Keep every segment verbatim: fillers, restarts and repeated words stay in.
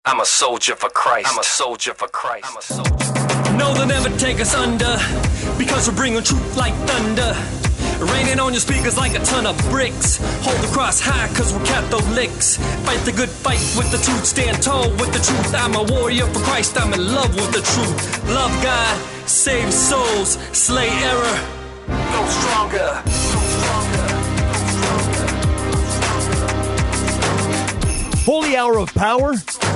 I'm a soldier for Christ. I'm a soldier for Christ. I'm a soldier. No, they'll never take us under, because we're bringing truth like thunder. Raining on your speakers like a ton of bricks. Hold the cross high, cause we're Catholics. Fight the good fight with the truth. Stand tall with the truth. I'm a warrior for Christ. I'm in love with the truth. Love God, save souls, slay error. Go stronger. Go stronger. Holy Hour of Power.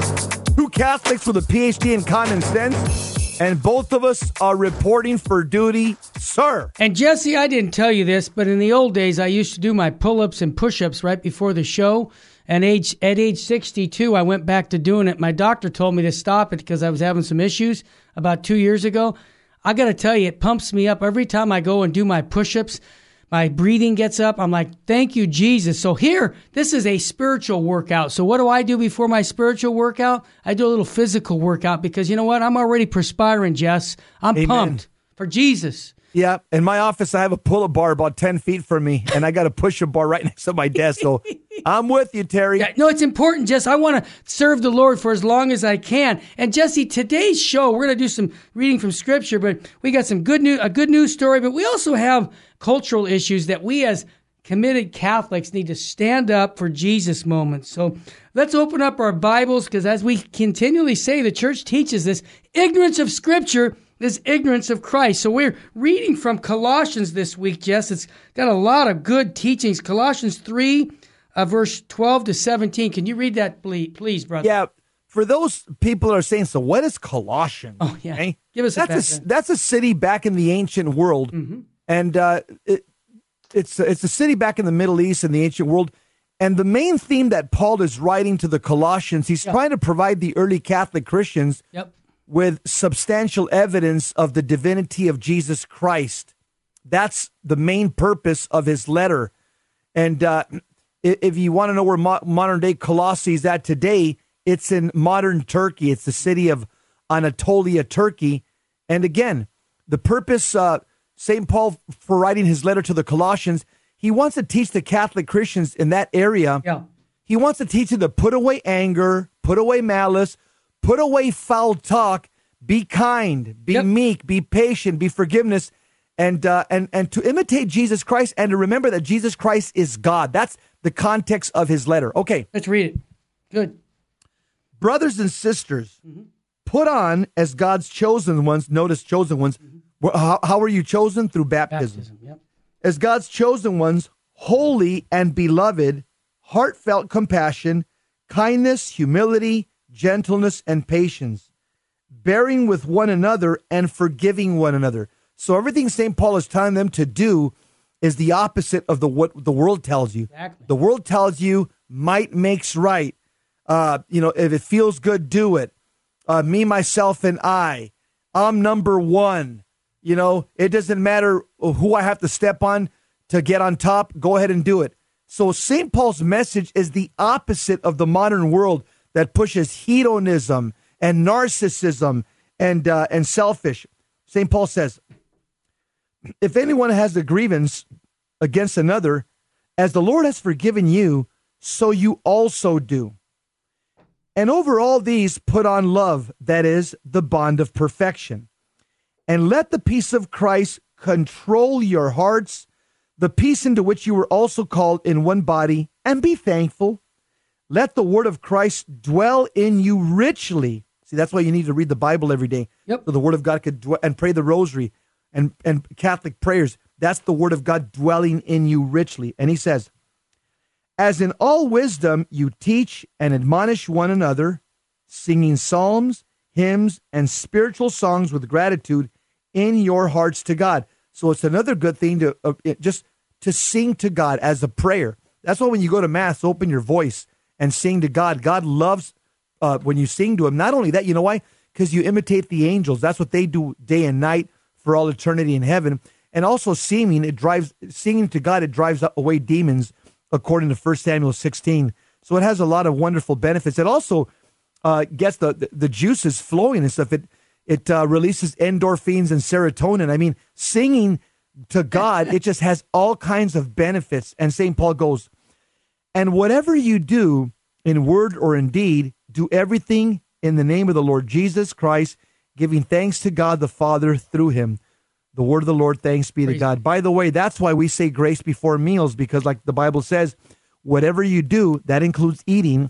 Two Catholics with a P H D in common sense. And both of us are reporting for duty, sir. And Jesse, I didn't tell you this, but in the old days, I used to do my pull-ups and push-ups right before the show. And age at age sixty-two, I went back to doing it. My doctor told me to stop it because I was having some issues about two years ago. I got to tell you, it pumps me up every time I go and do my push-ups. My breathing gets up. I'm like, thank you, Jesus. So here, this is a spiritual workout. So what do I do before my spiritual workout? I do a little physical workout because you know what? I'm already perspiring, Jess. I'm Amen. pumped for Jesus. Yeah, in my office, I have a pull-up bar about ten feet from me, and I got a push-up bar right next to my desk. So I'm with you, Terry. Yeah, no, it's important, Jess. I want to serve the Lord for as long as I can. And Jesse, today's show, we're going to do some reading from Scripture, but we got some good news, a good news story, but we also have cultural issues that we as committed Catholics need to stand up for Jesus moments. So let's open up our Bibles, because as we continually say, the church teaches this, ignorance of Scripture is ignorance of Christ. So we're reading from Colossians this week, Jess. It's got a lot of good teachings. Colossians three, uh, verse twelve to seventeen. Can you read that, please, brother? Yeah. For those people that are saying, so what is Colossians? Oh, yeah. Okay? Give us a that's a, that's a city back in the ancient world. Mm-hmm. And uh, it, it's, it's a city back in the Middle East and the ancient world. And the main theme that Paul is writing to the Colossians, he's yep. trying to provide the early Catholic Christians yep. with substantial evidence of the divinity of Jesus Christ. That's the main purpose of his letter. And uh, if you want to know where mo- modern day Colossae is at today, it's in modern Turkey. It's the city of Anatolia, Turkey. And again, the purpose, uh, Saint Paul, for writing his letter to the Colossians, he wants to teach the Catholic Christians in that area. Yeah. He wants to teach them to put away anger, put away malice, put away foul talk, be kind, be yep. meek, be patient, be forgiveness, and uh, and and to imitate Jesus Christ and to remember that Jesus Christ is God. That's the context of his letter. Okay. Let's read it. Good. Brothers and sisters, mm-hmm. put on as God's chosen ones. Notice chosen ones. Mm-hmm. How, how are you chosen? Through baptism. Baptism, yep. As God's chosen ones, holy and beloved, heartfelt compassion, kindness, humility, gentleness, and patience, bearing with one another and forgiving one another. So everything Saint Paul is telling them to do is the opposite of the what the world tells you. Exactly. The world tells you might makes right. Uh, you know, if it feels good, do it. Uh, me, myself, and I. I'm number one. You know, it doesn't matter who I have to step on to get on top. Go ahead and do it. So Saint Paul's message is the opposite of the modern world that pushes hedonism and narcissism and uh, and selfish. Saint Paul says, if anyone has a grievance against another, as the Lord has forgiven you, so you also do. And over all these, put on love, that is, the bond of perfection. And let the peace of Christ control your hearts, the peace into which you were also called in one body, and be thankful. Let the word of Christ dwell in you richly. See, that's why you need to read the Bible every day. Yep. So the word of God could dwell, and pray the rosary and, and Catholic prayers. That's the word of God dwelling in you richly. And he says, as in all wisdom you teach and admonish one another, singing psalms, hymns, and spiritual songs with gratitude in your hearts to God. So it's another good thing to uh, just to sing to God as a prayer. That's why when you go to Mass, open your voice and sing to God. God loves uh, when you sing to him. Not only that, you know why? Because you imitate the angels. That's what they do day and night for all eternity in heaven. And also singing, it drives singing to God, it drives away demons, according to First Samuel sixteen. So it has a lot of wonderful benefits. It also uh, gets the, the, the juices flowing and stuff. It it uh, releases endorphins and serotonin. I mean, singing to God, it just has all kinds of benefits. And Saint Paul goes, and whatever you do in word or in deed, do everything in the name of the Lord Jesus Christ, giving thanks to God the Father through him. The word of the Lord, thanks be to God. By the way, that's why we say grace before meals, because like the Bible says, whatever you do, that includes eating,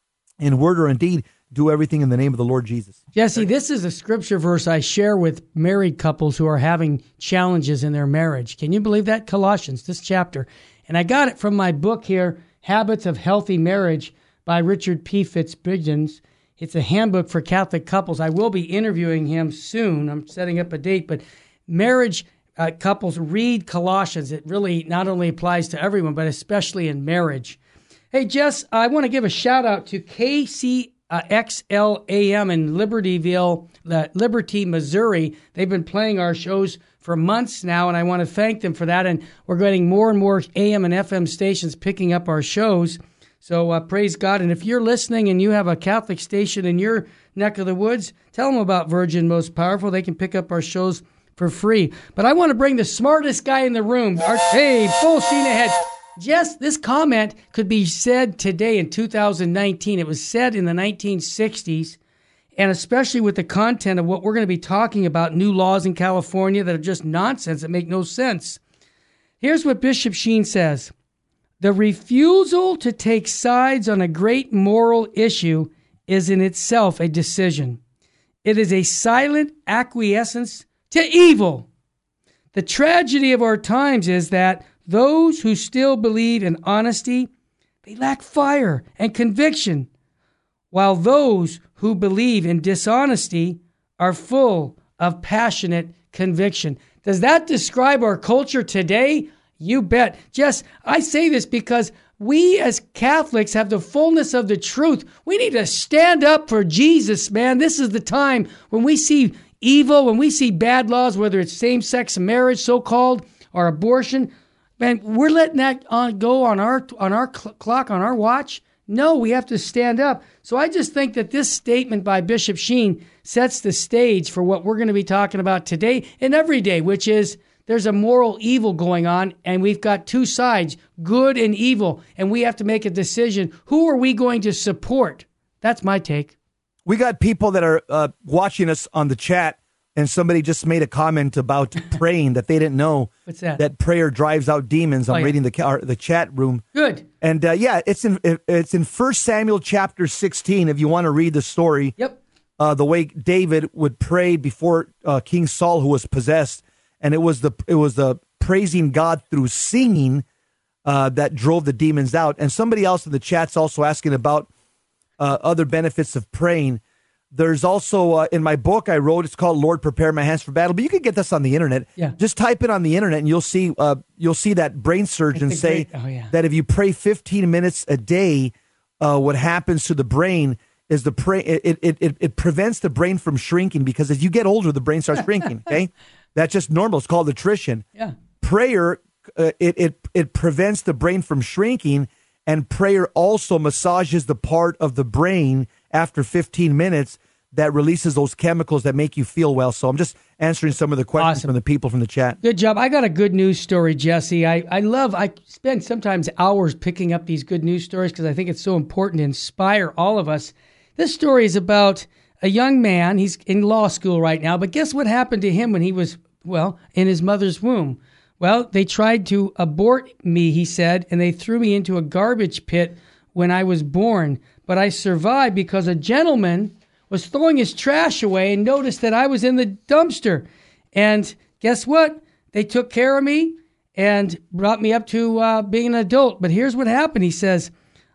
in word or in deed, do everything in the name of the Lord Jesus. Jesse, this is a scripture verse I share with married couples who are having challenges in their marriage. Can you believe that? Colossians, this chapter. And I got it from my book here, Habits of Healthy Marriage by Richard P. Fitzgibbons. It's a handbook for Catholic couples. I will be interviewing him soon. I'm setting up a date, but marriage uh, couples, read Colossians. It really not only applies to everyone, but especially in marriage. Hey, Jess, I want to give a shout out to K C X L A M in Libertyville, uh, Liberty, Missouri. They've been playing our shows for months now, and I want to thank them for that. And we're getting more and more A M and F M stations picking up our shows. So uh, praise God. And if you're listening and you have a Catholic station in your neck of the woods, tell them about Virgin Most Powerful. They can pick up our shows for free. But I want to bring the smartest guy in the room. Our, hey, full steam ahead. Jess, this comment could be said today in two thousand nineteen. It was said in the nineteen sixties, and especially with the content of what we're going to be talking about, new laws in California that are just nonsense, that make no sense. Here's what Bishop Sheen says. The refusal to take sides on a great moral issue is in itself a decision. It is a silent acquiescence to evil. The tragedy of our times is that those who still believe in honesty, they lack fire and conviction, while those who believe in dishonesty are full of passionate conviction. Does that describe our culture today? You bet. Jess, I say this because we as Catholics have the fullness of the truth. We need to stand up for Jesus, man. This is the time when we see evil, when we see bad laws, whether it's same-sex marriage, so-called, or abortion. Man, we're letting that on go on our on our cl- clock, on our watch. No, we have to stand up. So I just think that this statement by Bishop Sheen sets the stage for what we're going to be talking about today and every day, which is there's a moral evil going on, and we've got two sides, good and evil, and we have to make a decision. Who are we going to support? That's my take. We got people that are uh, watching us on the chat, and somebody just made a comment about praying that they didn't know. What's that? That prayer drives out demons. I'm oh, yeah. reading the ca- the chat room. Good. And uh, yeah, it's in it's in First Samuel chapter sixteen. If you want to read the story, yep. Uh, the way David would pray before uh, King Saul, who was possessed, and it was the it was the praising God through singing uh, that drove the demons out. And somebody else in the chat's also asking about uh, other benefits of praying. There's also, uh, in my book I wrote, it's called Lord, Prepare My Hands for Battle, but you can get this on the internet. Yeah. Just type it on the internet and you'll see uh, you'll see that brain surgeon say great, oh, yeah. that if you pray fifteen minutes a day, uh, what happens to the brain is the pray, it, it, it, it prevents the brain from shrinking, because as you get older, the brain starts shrinking, okay? That's just normal. It's called attrition. Yeah. Prayer, uh, it, it, it prevents the brain from shrinking, and prayer also massages the part of the brain after fifteen minutes that releases those chemicals that make you feel well. So I'm just answering some of the questions Awesome. from the people from the chat. Good job. I got a good news story, Jesse. I, I love, I spend sometimes hours picking up these good news stories because I think it's so important to inspire all of us. This story is about a young man. He's in law school right now, but guess what happened to him when he was, well, in his mother's womb? Well, they tried to abort me, he said, and they threw me into a garbage pit when I was born. But I survived because a gentleman was throwing his trash away and noticed that I was in the dumpster. And guess what? They took care of me and brought me up to uh, being an adult. But here's what happened. He says,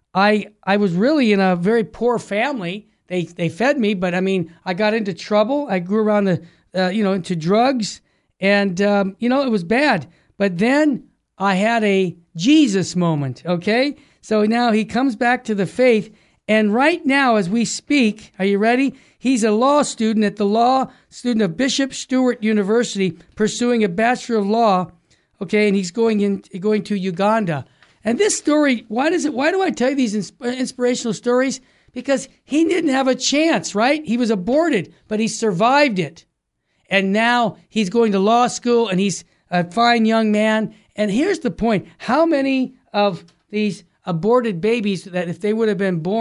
I I was really in a very poor family. They they fed me, but I mean, I got into trouble. I grew around the, uh, you know, into drugs. And, um, you know, it was bad. But then I had a Jesus moment, okay? So now he comes back to the faith. And right now, as we speak, are you ready? He's a law student at the law student of Bishop Stewart University, pursuing a Bachelor of Law. Okay, and he's going in, going to Uganda. And this story, why does it? Why do I tell you these insp- inspirational stories? Because he didn't have a chance, right? He was aborted, but he survived it. And now he's going to law school, and he's a fine young man. And here's the point: how many of these aborted babies that if they would have been born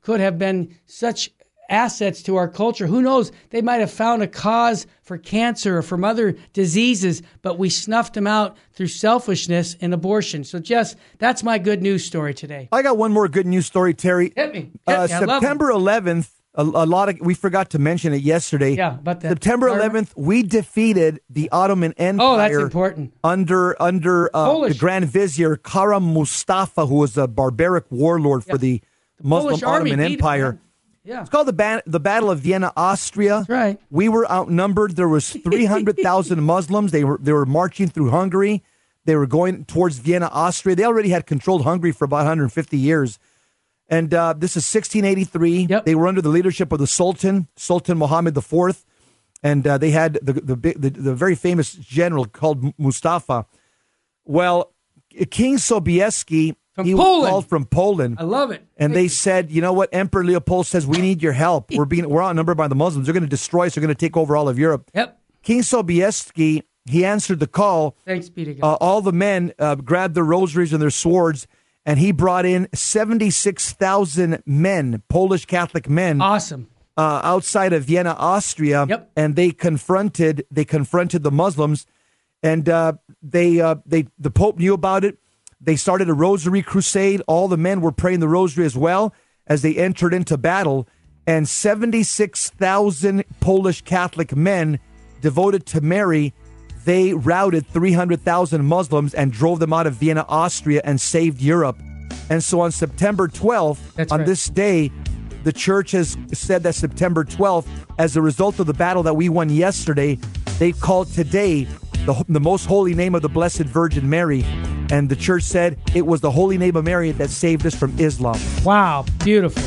could have been such assets to our culture. Who knows? They might have found a cause for cancer or from other diseases, but we snuffed them out through selfishness and abortion. So, Jess, that's my good news story today. I got one more good news story, Terry. Hit me. Hit Uh, me. I love September eleventh, a, a lot of we forgot to mention it yesterday. Yeah, about that. September eleventh, we defeated the Ottoman Empire. Oh, that's important. Under under uh, the Polish. Grand Vizier Kara Mustafa, who was a barbaric warlord for the, The Muslim Polish army Ottoman beat him, Empire. man. Yeah. It's called the ba- the Battle of Vienna, Austria. That's right. We were outnumbered. There was three hundred thousand Muslims. They were they were marching through Hungary. They were going towards Vienna, Austria. They already had controlled Hungary for about one hundred fifty years. And uh, this is sixteen eighty-three. Yep. They were under the leadership of the Sultan, Sultan Mohammed the Fourth. And uh, they had the the, big, the the very famous general called Mustafa. Well, King Sobieski, From he Poland. was called from Poland. I love it. And they said, you know what? Emperor Leopold says, we need your help. We're being we're outnumbered by the Muslims. They're going to destroy us. They're going to take over all of Europe. Yep. King Sobieski, he answered the call. Thanks be to God. Uh, all the men uh, grabbed their rosaries and their swords, and he brought in seventy-six thousand men, Polish Catholic men, Awesome. uh, outside of Vienna, Austria. Yep. And they confronted they confronted the Muslims, and uh, they uh, they the Pope knew about it. They started a rosary crusade. All the men were praying the rosary as well as they entered into battle. And seventy-six thousand Polish Catholic men devoted to Mary, they routed three hundred thousand Muslims and drove them out of Vienna, Austria, and saved Europe. And so on September twelfth, That's on right. this day, the church has said that September twelfth, as a result of the battle that we won yesterday, they called today the, the most holy name of the Blessed Virgin Mary. And the church said it was the holy name of Mary that saved us from Islam. Wow. Beautiful.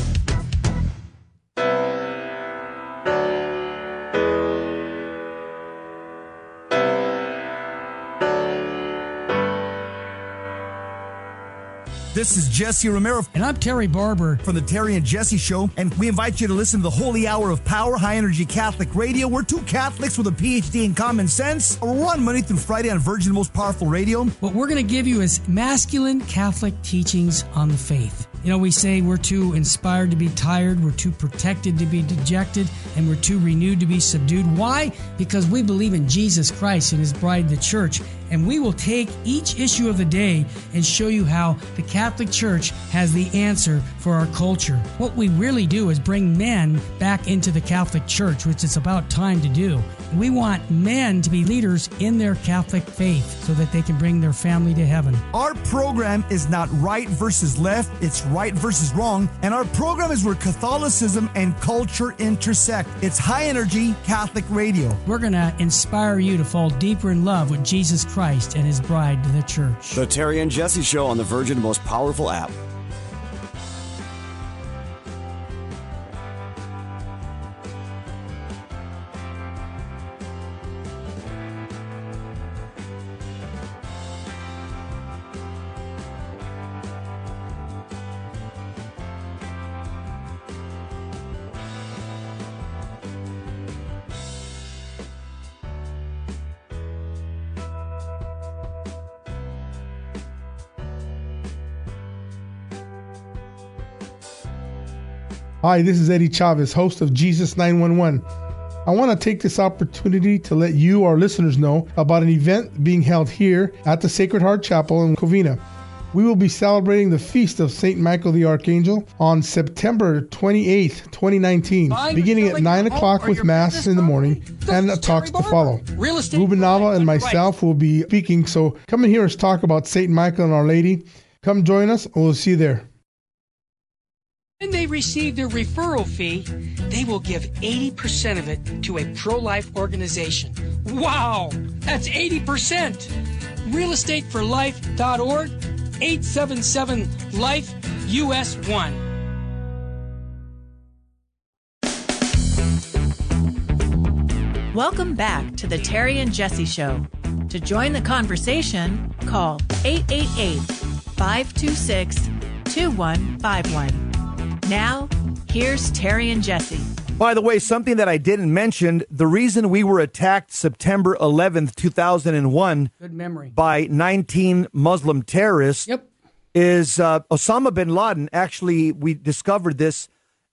This is Jesse Romero And I'm Terry Barber. from the Terry and Jesse Show, and we invite you to listen to the Holy Hour of Power, High Energy Catholic Radio. We're two Catholics with a P H D in common sense. We're on Monday through Friday on Virgin Most Powerful Radio. What we're going to give you is masculine Catholic teachings on the faith. You know, we say we're too inspired to be tired, we're too protected to be dejected, and we're too renewed to be subdued. Why? Because we believe in Jesus Christ and His bride, the church. And we will take each issue of the day and show you how the Catholic Church has the answer for our culture. What we really do is bring men back into the Catholic Church, which it's about time to do. We want men to be leaders in their Catholic faith so that they can bring their family to heaven. Our program is not right versus left, it's right versus wrong, and our program is where Catholicism and culture intersect. It's High Energy Catholic Radio. We're going to inspire you to fall deeper in love with Jesus Christ and His bride, the church. The Terry and Jesse Show on the Virgin Most Powerful app. Hi, this is Eddie Chavez, host of Jesus nine one one. I want to take this opportunity to let you, our listeners, know about an event being held here at the Sacred Heart Chapel in Covina. We will be celebrating the feast of Saint Michael the Archangel on September twenty-eighth, twenty nineteen, beginning at nine o'clock with Mass in the morning and talks to follow. Ruben Nava and myself will be speaking, so come and hear us talk about Saint Michael and Our Lady. Come join us, and we'll see you there. When they receive their referral fee, they will give eighty percent of it to a pro-life organization. Wow, that's eighty percent. real estate for life dot org, eight seven seven life U S one. Welcome back to the Terry and Jesse Show. To join the conversation, call eight eight eight, five two six, two one five one. Now, here's Terry and Jesse. By the way, something that I didn't mention, the reason we were attacked September eleventh, two thousand one Good memory. by nineteen Muslim terrorists Yep. is uh, Osama bin Laden. Actually, we discovered this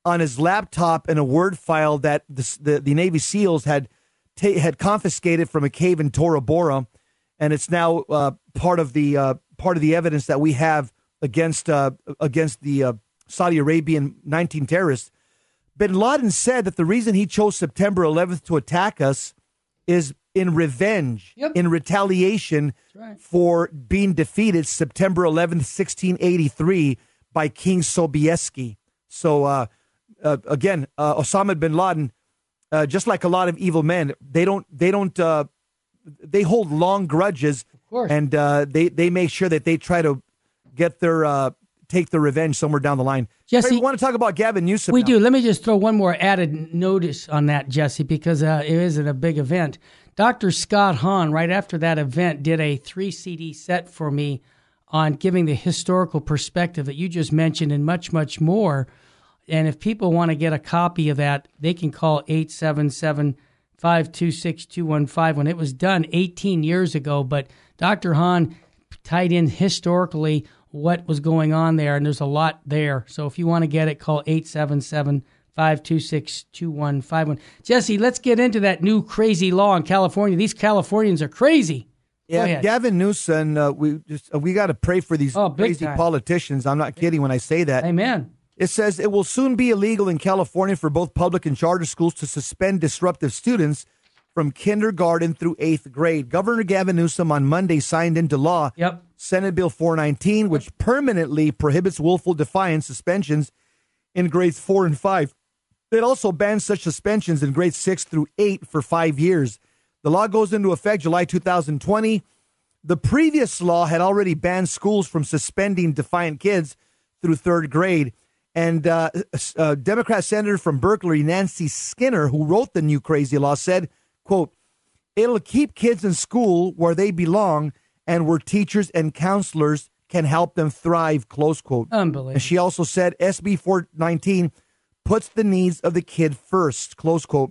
on his laptop in a Word file that the the, the Navy SEALs had ta- had confiscated from a cave in Tora Bora, and it's now uh, part of the uh, part of the evidence that we have against uh, against the uh, Saudi Arabian nineteen terrorists. Bin Laden said that the reason he chose September eleventh to attack us is in revenge, yep. in retaliation right. for being defeated September eleventh, sixteen eighty-three by King Sobieski. So, uh, uh, again, uh, Osama bin Laden, uh, just like a lot of evil men, they don't, they don't, uh, they hold long grudges, of course. and uh, they they make sure that they try to get their uh, take their revenge somewhere down the line. Jesse, hey, we want to talk about Gavin Newsom. We now. do. Let me just throw one more added notice on that, Jesse, because uh, it isn't a big event. Doctor Scott Hahn, right after that event, did a three C D set for me on giving the historical perspective that you just mentioned and much, much more. And if people want to get a copy of that, they can call eight seven seven, five two six, two one five one. It was done eighteen years ago, but Doctor Hahn tied in historically what was going on there, and there's a lot there. So if you want to get it, call eight seven seven, five two six, two one five one. Jesse, let's get into that new crazy law in California. These Californians are crazy. Yeah, Gavin Newsom, uh, we just uh, we got to pray for these oh, crazy time. politicians. I'm not kidding when I say that. Amen. It says it will soon be illegal in California for both public and charter schools to suspend disruptive students from kindergarten through eighth grade. Governor Gavin Newsom on Monday signed into law yep. Senate Bill four nineteen, which permanently prohibits willful defiance suspensions in grades four and five. It also bans such suspensions in grades six through eight for five years. The law goes into effect July two thousand twenty. The previous law had already banned schools from suspending defiant kids through third grade. And uh, uh, Democrat Senator from Berkeley, Nancy Skinner, who wrote the new crazy law, said, quote, "It'll keep kids in school where they belong and where teachers and counselors can help them thrive," close quote. Unbelievable. And she also said S B four nineteen puts the needs of the kid first, close quote.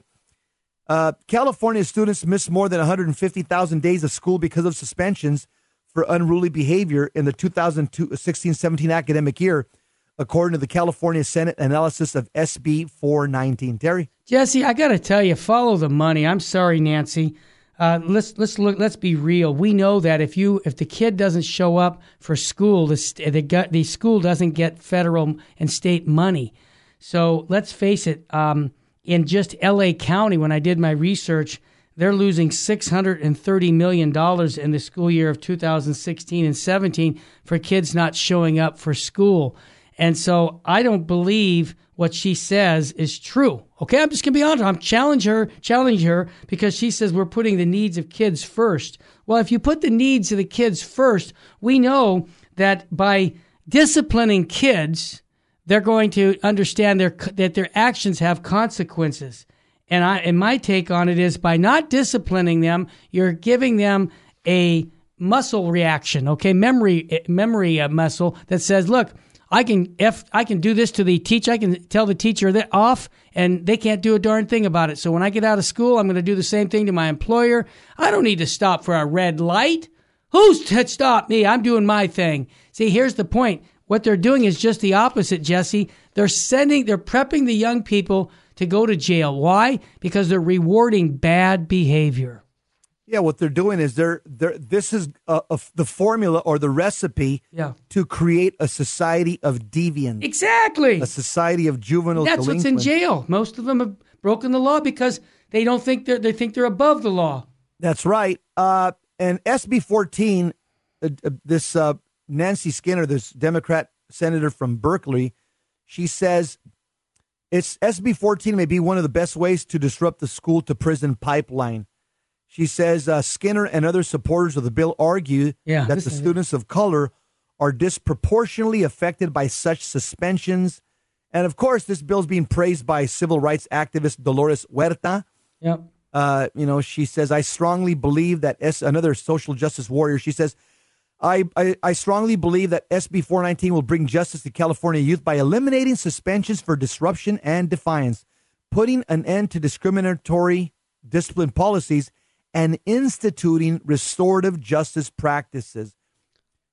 Uh, California students miss more than one hundred fifty thousand days of school because of suspensions for unruly behavior in the two thousand sixteen seventeen academic year, according to the California Senate analysis of S B four nineteen. Terry? Jesse, I got to tell you, follow the money. I'm sorry, Nancy. Uh, let's let's look. Let's be real. We know that if you if the kid doesn't show up for school, the the, the school doesn't get federal and state money. So let's face it. Um, in just L A County, when I did my research, they're losing six hundred thirty million dollars in the school year of two thousand sixteen and seventeen for kids not showing up for school. And so I don't believe what she says is true. Okay, I'm just going to be honest. I'm challenge her, challenge her because she says we're putting the needs of kids first. Well, if you put the needs of the kids first, we know that by disciplining kids, they're going to understand their, that their actions have consequences. And I, and my take on it is by not disciplining them, you're giving them a muscle reaction, okay, memory memory uh, muscle that says, look, I can F, I can do this to the teacher. I can tell the teacher that off, and they can't do a darn thing about it. So when I get out of school, I'm going to do the same thing to my employer. I don't need to stop for a red light. Who's to stop me? I'm doing my thing. See, here's the point. What they're doing is just the opposite, Jesse. They're sending, they're prepping the young people to go to jail. Why? Because they're rewarding bad behavior. Yeah, what they're doing is they're they're this is a, a, the formula or the recipe yeah. to create a society of deviants. Exactly. A society of juvenile That's delinquents. what's in jail. Most of them have broken the law because they don't think they're they think they're above the law. That's right. Uh, and S B fourteen, uh, uh, this uh, Nancy Skinner, this Democrat senator from Berkeley, she says it's S B fourteen may be one of the best ways to disrupt the school to prison pipeline. She says uh, Skinner and other supporters of the bill argue yeah, that the students of color are disproportionately affected by such suspensions. And, of course, this bill is being praised by civil rights activist Dolores Huerta. Yep. Uh, you know, she says, I strongly believe that S- another social justice warrior. She says, I, I, I strongly believe that S B four nineteen will bring justice to California youth by eliminating suspensions for disruption and defiance, putting an end to discriminatory discipline policies, and instituting restorative justice practices.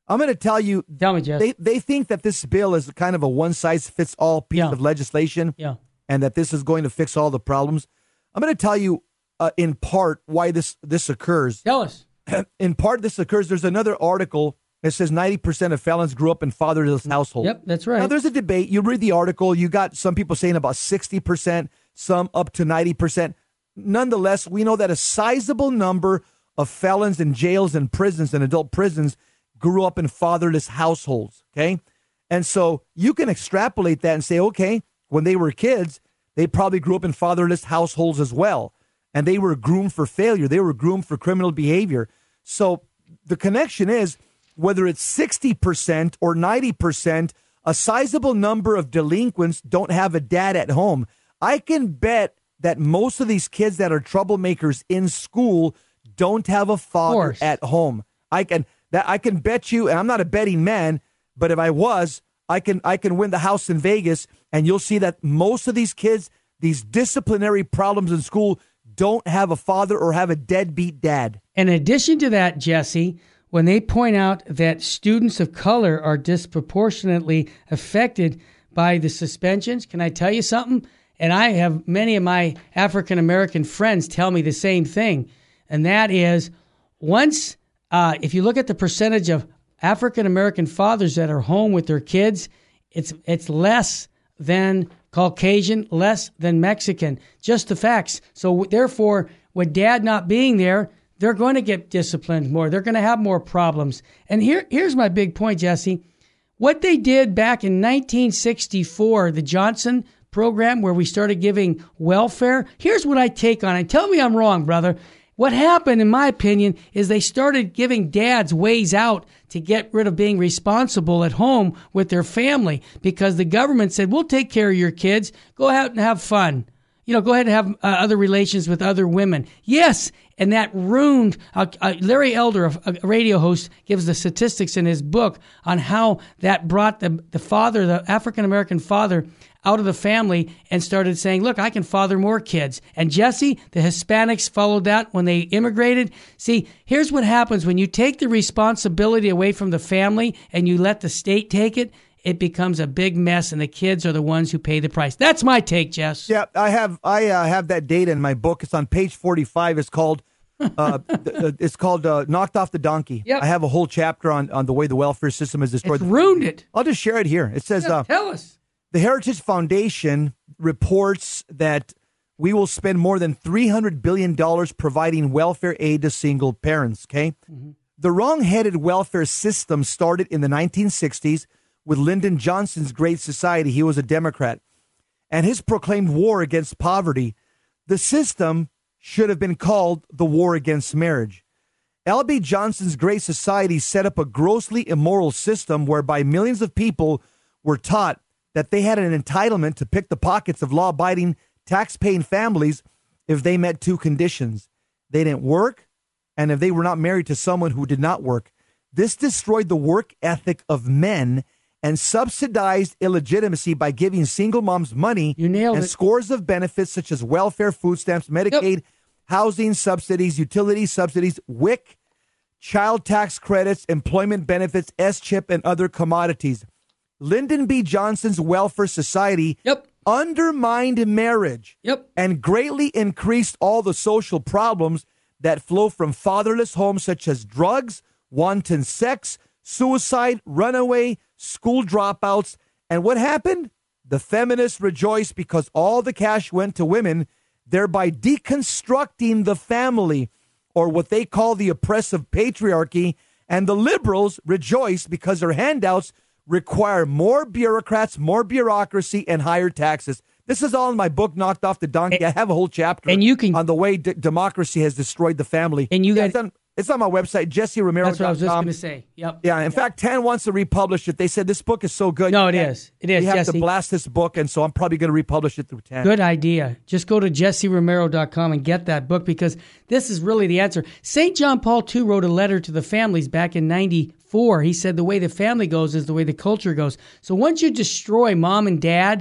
I'm going to tell you. Tell me, Jess. They they think that this bill is kind of a one size fits all piece Yeah. of legislation, Yeah. and that this is going to fix all the problems. I'm going to tell you, uh, in part, why this this occurs. Tell us. In part, this occurs. There's another article that says ninety percent of felons grew up in fatherless households. Yep, that's right. Now, there's a debate. You read the article. You got some people saying about sixty percent, some up to ninety percent. Nonetheless, we know that a sizable number of felons in jails and prisons and adult prisons grew up in fatherless households, okay? And so you can extrapolate that and say, okay, when they were kids, they probably grew up in fatherless households as well. And they were groomed for failure. They were groomed for criminal behavior. So the connection is, whether it's sixty percent or ninety percent, a sizable number of delinquents don't have a dad at home. I can bet that most of these kids that are troublemakers in school don't have a father at home. I can that I can bet you, and I'm not a betting man, but if I was, I can I can win the house in Vegas, and you'll see that most of these kids, these disciplinary problems in school, don't have a father or have a deadbeat dad. In addition to that, Jesse, when they point out that students of color are disproportionately affected by the suspensions, can I tell you something? And I have many of my African American friends tell me the same thing, and that is, once uh, if you look at the percentage of African American fathers that are home with their kids, it's it's less than Caucasian, less than Mexican. Just the facts. So therefore, with dad not being there, they're going to get disciplined more. They're going to have more problems. And here here's my big point, Jesse. What they did back in nineteen sixty-four, the Johnson program, where we started giving welfare, here's what I take on it. Tell me I'm wrong, brother. What happened, in my opinion, is they started giving dads ways out to get rid of being responsible at home with their family, because the government said, we'll take care of your kids. Go out and have fun. You know, go ahead and have uh, other relations with other women. Yes, and that ruined, uh, uh, Larry Elder, a, a radio host, gives the statistics in his book on how that brought the, the father, the African-American father, out of the family and started saying, look, I can father more kids. And Jesse, the Hispanics followed that when they immigrated. See, here's what happens when you take the responsibility away from the family and you let the state take it. It becomes a big mess, and the kids are the ones who pay the price. That's my take, Jess. Yeah, I have I uh, have that data in my book. It's on page forty-five. It's called uh, it's called uh, Knocked Off the Donkey. Yep. I have a whole chapter on, on the way the welfare system has destroyed. It's ruined it. I'll just share it here. It says, Yeah, uh, tell us. The Heritage Foundation reports that we will spend more than three hundred billion dollars providing welfare aid to single parents, okay? Mm-hmm. The wrong-headed welfare system started in the nineteen sixties with Lyndon Johnson's Great Society. He was a Democrat. And his proclaimed war against poverty. The system should have been called the war against marriage. L B Johnson's Great Society set up a grossly immoral system whereby millions of people were taught that they had an entitlement to pick the pockets of law-abiding, tax-paying families if they met two conditions. They didn't work, and if they were not married to someone who did not work. This destroyed the work ethic of men and subsidized illegitimacy by giving single moms money You nailed and it. scores of benefits such as welfare, food stamps, Medicaid, Yep. housing subsidies, utility subsidies, W I C, child tax credits, employment benefits, S chip, and other commodities. Lyndon B. Johnson's Welfare Society Yep. undermined marriage Yep. and greatly increased all the social problems that flow from fatherless homes, such as drugs, wanton sex, suicide, runaway, school dropouts. And what happened? The feminists rejoiced because all the cash went to women, thereby deconstructing the family, or what they call the oppressive patriarchy. And the liberals rejoiced because their handouts require more bureaucrats, more bureaucracy, and higher taxes. This is all in my book, Knocked Off the Donkey. I have a whole chapter and you can, on the way d- democracy has destroyed the family. And you yeah, got it's, on, it's on my website, Jesse Romero dot com. That's what I was just going to say. Yep. Yeah, in yep. fact, Tan wants to republish it. They said this book is so good. No, it Tan, is. It is, We have Jesse. to blast this book, and so I'm probably going to republish it through Tan. Good idea. Just go to Jesse Romero dot com and get that book, because this is really the answer. Saint John Paul the Second wrote a letter to the families back in ninety-four. He said the way the family goes is the way the culture goes. So once you destroy mom and dad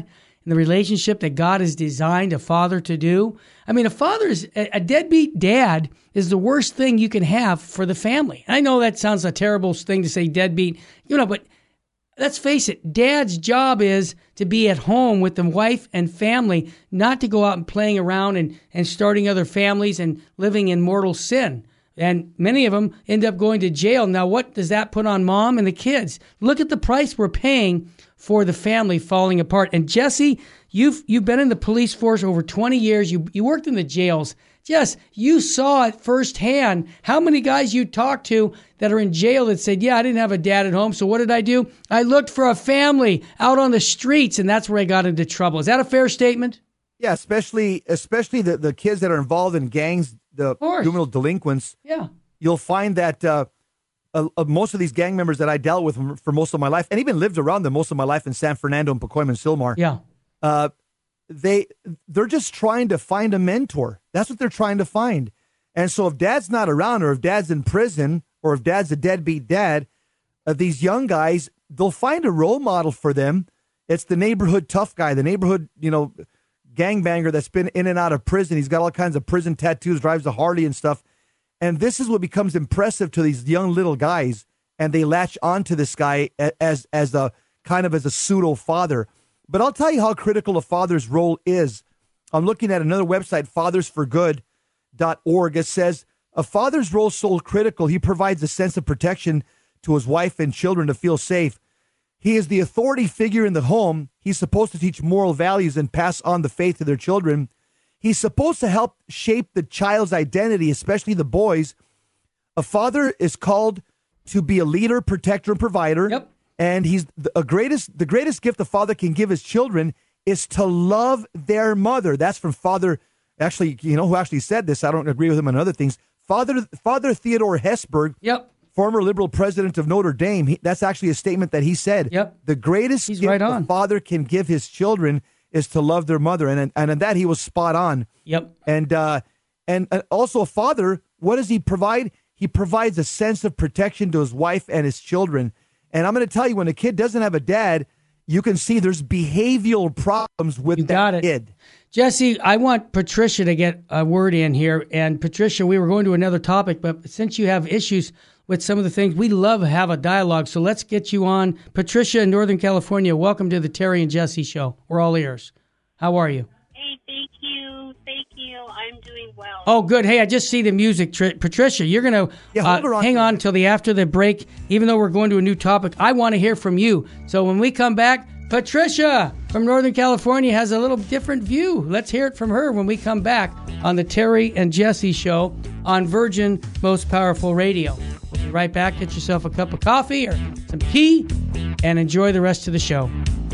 in the relationship that God has designed a father to do. I mean, a father is a deadbeat dad is the worst thing you can have for the family. I know that sounds a terrible thing to say, deadbeat, you know, but let's face it, dad's job is to be at home with the wife and family, not to go out and playing around and, and starting other families and living in mortal sin. And many of them end up going to jail. Now, what does that put on mom and the kids? Look at the price we're paying for the family falling apart. And Jesse, you've you've been in the police force over twenty years. You you worked in the jails. Jess, you saw it firsthand. How many guys you talked to that are in jail that said, yeah, I didn't have a dad at home, so what did I do? I looked for a family out on the streets, and that's where I got into trouble. Is that a fair statement? Yeah, especially especially the, the kids that are involved in gangs, the juvenile delinquents. Yeah. You'll find that uh, uh, uh, most of these gang members that I dealt with for most of my life, and even lived around them most of my life in San Fernando and Pacoima and Silmar, yeah, uh, they, they're just trying to find a mentor. That's what they're trying to find. And so if dad's not around, or if dad's in prison, or if dad's a deadbeat dad, uh, these young guys, they'll find a role model for them. It's the neighborhood tough guy, the neighborhood, you know, gangbanger that's been in and out of prison. He's got all kinds of prison tattoos, drives a Harley and stuff. And this is what becomes impressive to these young little guys. And they latch onto this guy as, as a kind of as a pseudo father. But I'll tell you how critical a father's role is. I'm looking at another website, fathers for good dot org. It says, a father's role is so critical, he provides a sense of protection to his wife and children to feel safe. He is the authority figure in the home. He's supposed to teach moral values and pass on the faith to their children. He's supposed to help shape the child's identity, especially the boys. A father is called to be a leader, protector, and provider. Yep. And he's the a greatest, the greatest gift a father can give his children is to love their mother. That's from Father, actually, you know who actually said this? I don't agree with him on other things. Father, Father Theodore Hesburgh, yep, former liberal president of Notre Dame. He, that's actually a statement that he said. Yep. The greatest He's gift right on. a father can give his children is to love their mother. And and in that, he was spot on. Yep. And, uh, and and also a father, what does he provide? He provides a sense of protection to his wife and his children. And I'm going to tell you, when a kid doesn't have a dad, you can see there's behavioral problems with You that got it. kid. Jesse, I want Patricia to get a word in here. And Patricia, we were going to another topic, but since you have issues with some of the things, we love to have a dialogue. So let's get you on. Patricia in Northern California, welcome to the Terry and Jesse Show. We're all ears. How are you? Hey, thank you. Thank you. I'm doing well. Oh, good. Hey, I just see the music. Tr- Patricia, you're going to Yeah, uh, hold her on hang for a on minute. until the after the break, even though we're going to a new topic. I want to hear from you. So when we come back, Patricia from Northern California has a little different view. Let's hear it from her when we come back on the Terry and Jesse Show on Virgin Most Powerful Radio. We'll be right back. Get yourself a cup of coffee or some tea and enjoy the rest of the show.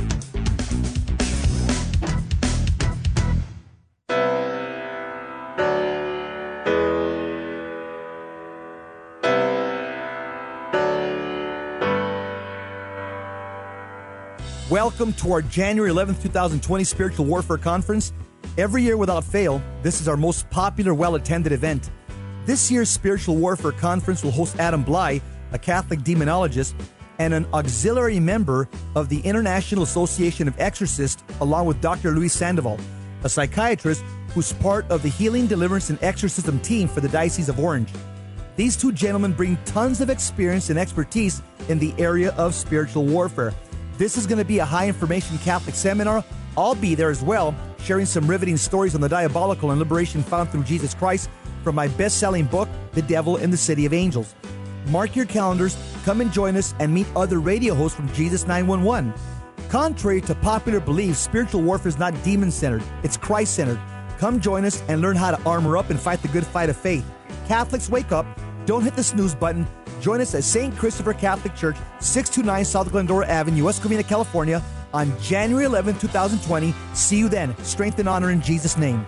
Welcome to our January eleventh, twenty twenty Spiritual Warfare Conference. Every year without fail, this is our most popular, well-attended event. This year's Spiritual Warfare Conference will host Adam Bly, a Catholic demonologist, and an auxiliary member of the International Association of Exorcists, along with Doctor Luis Sandoval, a psychiatrist who's part of the Healing, Deliverance, and Exorcism team for the Diocese of Orange. These two gentlemen bring tons of experience and expertise in the area of spiritual warfare. This is going to be a high-information Catholic seminar. I'll be there as well, sharing some riveting stories on the diabolical and liberation found through Jesus Christ from my best-selling book, The Devil in the City of Angels. Mark your calendars, come and join us, and meet other radio hosts from Jesus nine one one. Contrary to popular belief, spiritual warfare is not demon-centered, it's Christ-centered. Come join us and learn how to armor up and fight the good fight of faith. Catholics, wake up. Don't hit the snooze button. Join us at Saint Christopher Catholic Church, six two nine South Glendora Avenue, West Covina, California, on January eleventh, twenty twenty. See you then. Strength and honor in Jesus' name.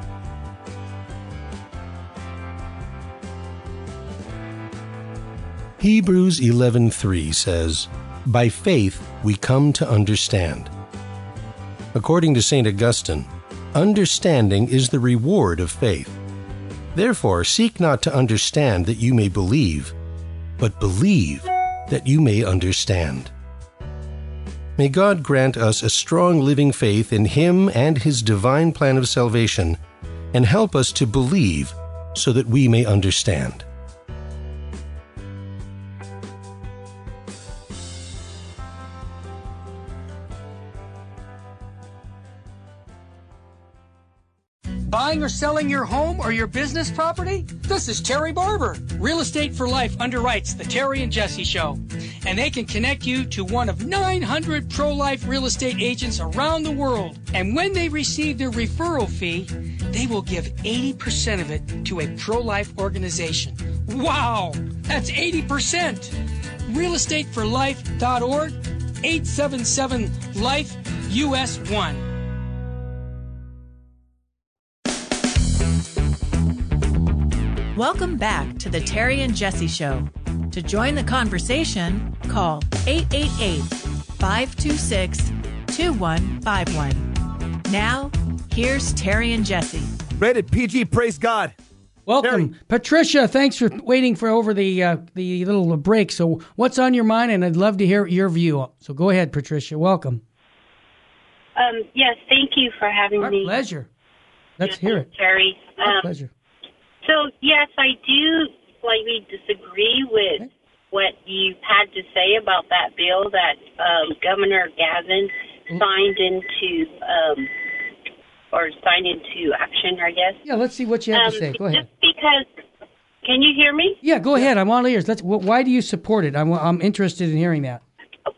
Hebrews eleven three says, "By faith we come to understand." According to Saint Augustine, understanding is the reward of faith. Therefore, seek not to understand that you may believe, but believe that you may understand. May God grant us a strong living faith in Him and His divine plan of salvation, and help us to believe so that we may understand. Buying or selling your home or your business property? This is Terry Barber. Real Estate for Life underwrites the Terry and Jesse Show. And they can connect you to one of nine hundred pro-life real estate agents around the world. And when they receive their referral fee, they will give eighty percent of it to a pro-life organization. Wow! That's eighty percent! real estate for life dot org, eight seven seven, LIFE, U S one. Welcome back to the Terry and Jesse Show. To join the conversation, call eight eight eight, five two six, two one five one. Now, here's Terry and Jesse. Rated P G, praise God. Welcome. Terry. Patricia, thanks for waiting for over the uh, the little break. So what's on your mind? And I'd love to hear your view. So go ahead, Patricia. Welcome. Um, yes, thank you for having Our me. pleasure. Let's hear it. Terry. Our Um, pleasure. So, yes, I do slightly disagree with Okay. what you had to say about that bill that um, Governor Gavin signed into, um, or signed into action, I guess. Yeah, let's see what you have to Um, say. Go ahead. Just because, can you hear me? Yeah, go ahead. I'm all ears. Let's. wh- Why do you support it? I'm I'm interested in hearing that.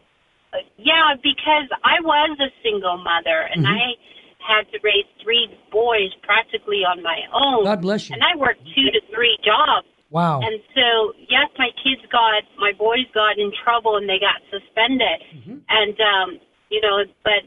Yeah, because I was a single mother, and Mhm. I had to raise three boys practically on my own. God bless you. And I worked two to three jobs. Wow. And so, yes, my kids got, my boys got in trouble and they got suspended. Mm-hmm. And, um, you know, but,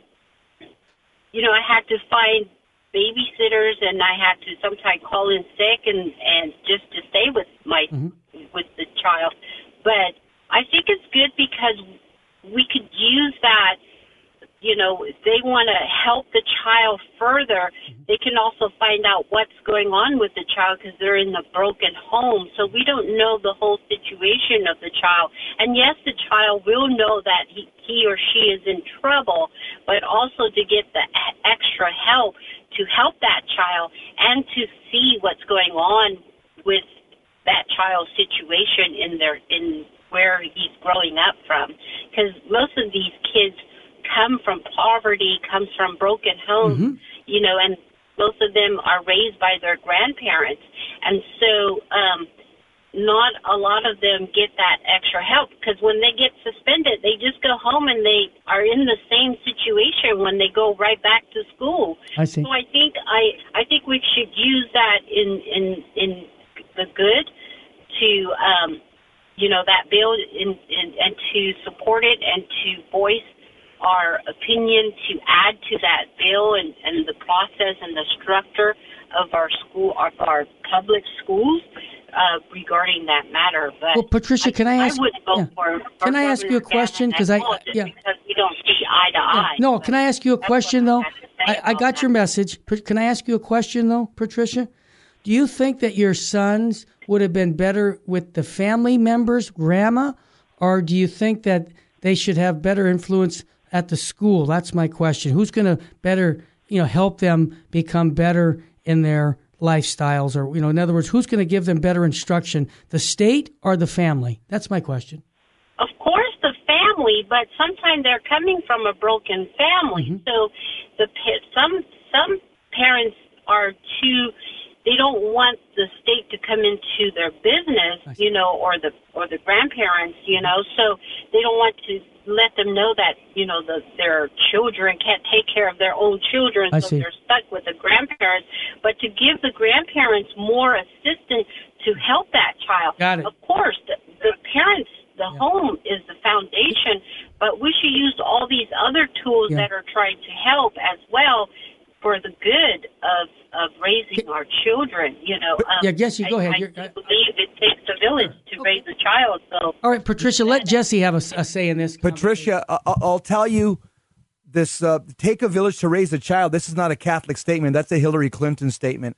you know, I had to find babysitters and I had to sometimes call in sick and, and just to stay with my, Mm-hmm. with the child. But I think it's good because we could use that. You know, if they want to help the child further, they can also find out what's going on with the child because they're in the broken home. So we don't know the whole situation of the child. And yes, the child will know that he, he or she is in trouble, but also to get the extra help to help that child and to see what's going on with that child's situation in their in where he's growing up from. Because most of these kids come from poverty, comes from broken homes, Mm-hmm. you know, and most of them are raised by their grandparents. And so um, not a lot of them get that extra help because when they get suspended, they just go home and they are in the same situation when they go right back to school. I see. So I think I I think we should use that in in, in the good to um, you know, that bill in, in, and to support it and to voice our opinion to add to that bill and, and the process and the structure of our school, of our public schools uh, regarding that matter. But Well, Patricia, can I ask- I would vote yeah. for, for Can I ask you a Governor question? Gavin 'Cause I- Newsom just yeah. because we don't see eye to Yeah. eye. No, can I ask you a That's question, what though? I have to say I, I about got that. your message. Pa- Can I ask you a question, though, Patricia? Do you think that your sons would have been better with the family members, grandma, or do you think that they should have better influence at the school? That's my question. Who's going to better, you know, help them become better in their lifestyles? Or, you know, in other words, who's going to give them better instruction, the state or the family? That's my question. Of course, the family, but sometimes they're coming from a broken family. Mm-hmm. So the pa- some some parents are too. They don't want the state to come into their business, you know, or the or the grandparents, you know. So they don't want to let them know that, you know, the, their children can't take care of their own children, I so see. they're stuck with the grandparents. But to give the grandparents more assistance to help that child. Got it. Of course, the, the parents, the home is the foundation, but we should use all these other tools Yeah. that are trying to help as well for the good of of raising our children, you know. Um, yeah, Jesse, go I, ahead. I You're- do believe it takes a village to raise a child, so... All right, Patricia, let Jesse have a, a say in this. Patricia, I- I'll tell you this, uh, take a village to raise a child. This is not a Catholic statement. That's a Hillary Clinton statement.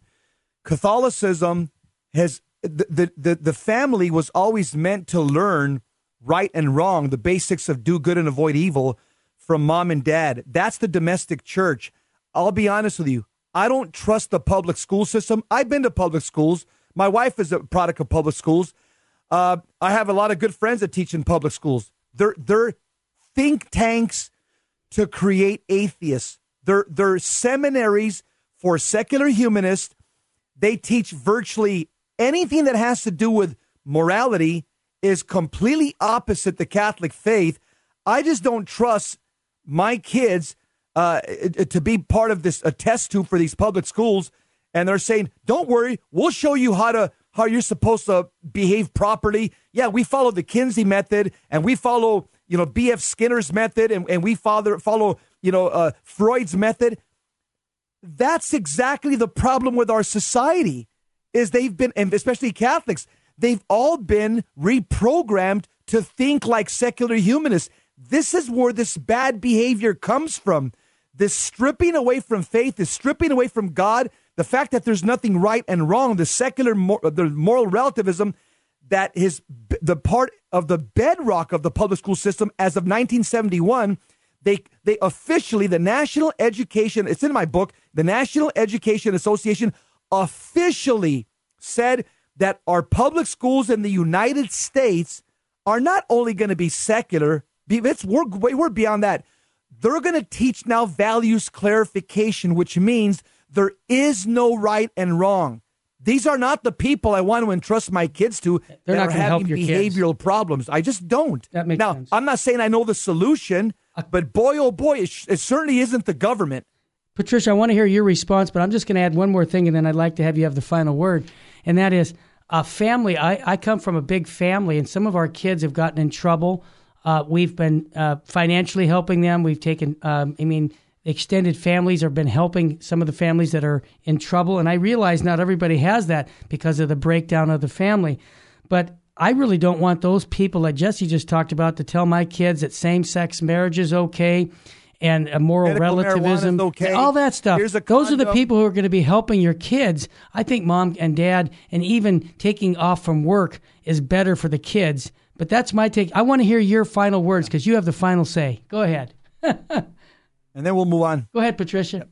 Catholicism has, the, the, the, the family was always meant to learn right and wrong, the basics of do good and avoid evil from mom and dad. That's the domestic church. I'll be honest with you. I don't trust the public school system. I've been to public schools. My wife is a product of public schools. Uh, I have a lot of good friends that teach in public schools. They're, they're think tanks to create atheists. They're, they're seminaries for secular humanists. They teach virtually anything that has to do with morality is completely opposite the Catholic faith. I just don't trust my kids uh, to be part of this a test tube for these public schools. And they're saying, don't worry, we'll show you how to how you're supposed to behave properly. Yeah, we follow the Kinsey method, and we follow, you know, B F Skinner's method, and, and we follow, follow, you know, uh, Freud's method. That's exactly the problem with our society, is they've been, and especially Catholics, they've all been reprogrammed to think like secular humanists. This is where this bad behavior comes from. This stripping away from faith, this stripping away from God, the fact that there's nothing right and wrong, the secular, the moral relativism that is the part of the bedrock of the public school system as of nineteen seventy-one. They they officially, the National Education, it's in my book, the National Education Association officially said that our public schools in the United States are not only going to be secular, it's, we're, we're beyond that. They're going to teach now values clarification, which means there is no right and wrong. These are not the people I want to entrust my kids to They're that not are gonna having help your behavioral kids. problems. I just don't. That makes now, sense. I'm not saying I know the solution, but boy, oh boy, it, sh- it certainly isn't the government. Patricia, I want to hear your response, but I'm just going to add one more thing, and then I'd like to have you have the final word. And that is, a family. I, I come from a big family, and some of our kids have gotten in trouble. Uh, we've been uh, financially helping them. We've taken, um, I mean, extended families have been helping some of the families that are in trouble. And I realize not everybody has that because of the breakdown of the family. But I really don't want those people that Jesse just talked about to tell my kids that same-sex marriage is okay and a moral Medical relativism, okay. all that stuff. Here's a Those are the condom. people who are going to be helping your kids. I think mom and dad and even taking off from work is better for the kids. But that's my take. I want to hear your final words because you have the final say. Go ahead. And then we'll move on. Go ahead, Patricia.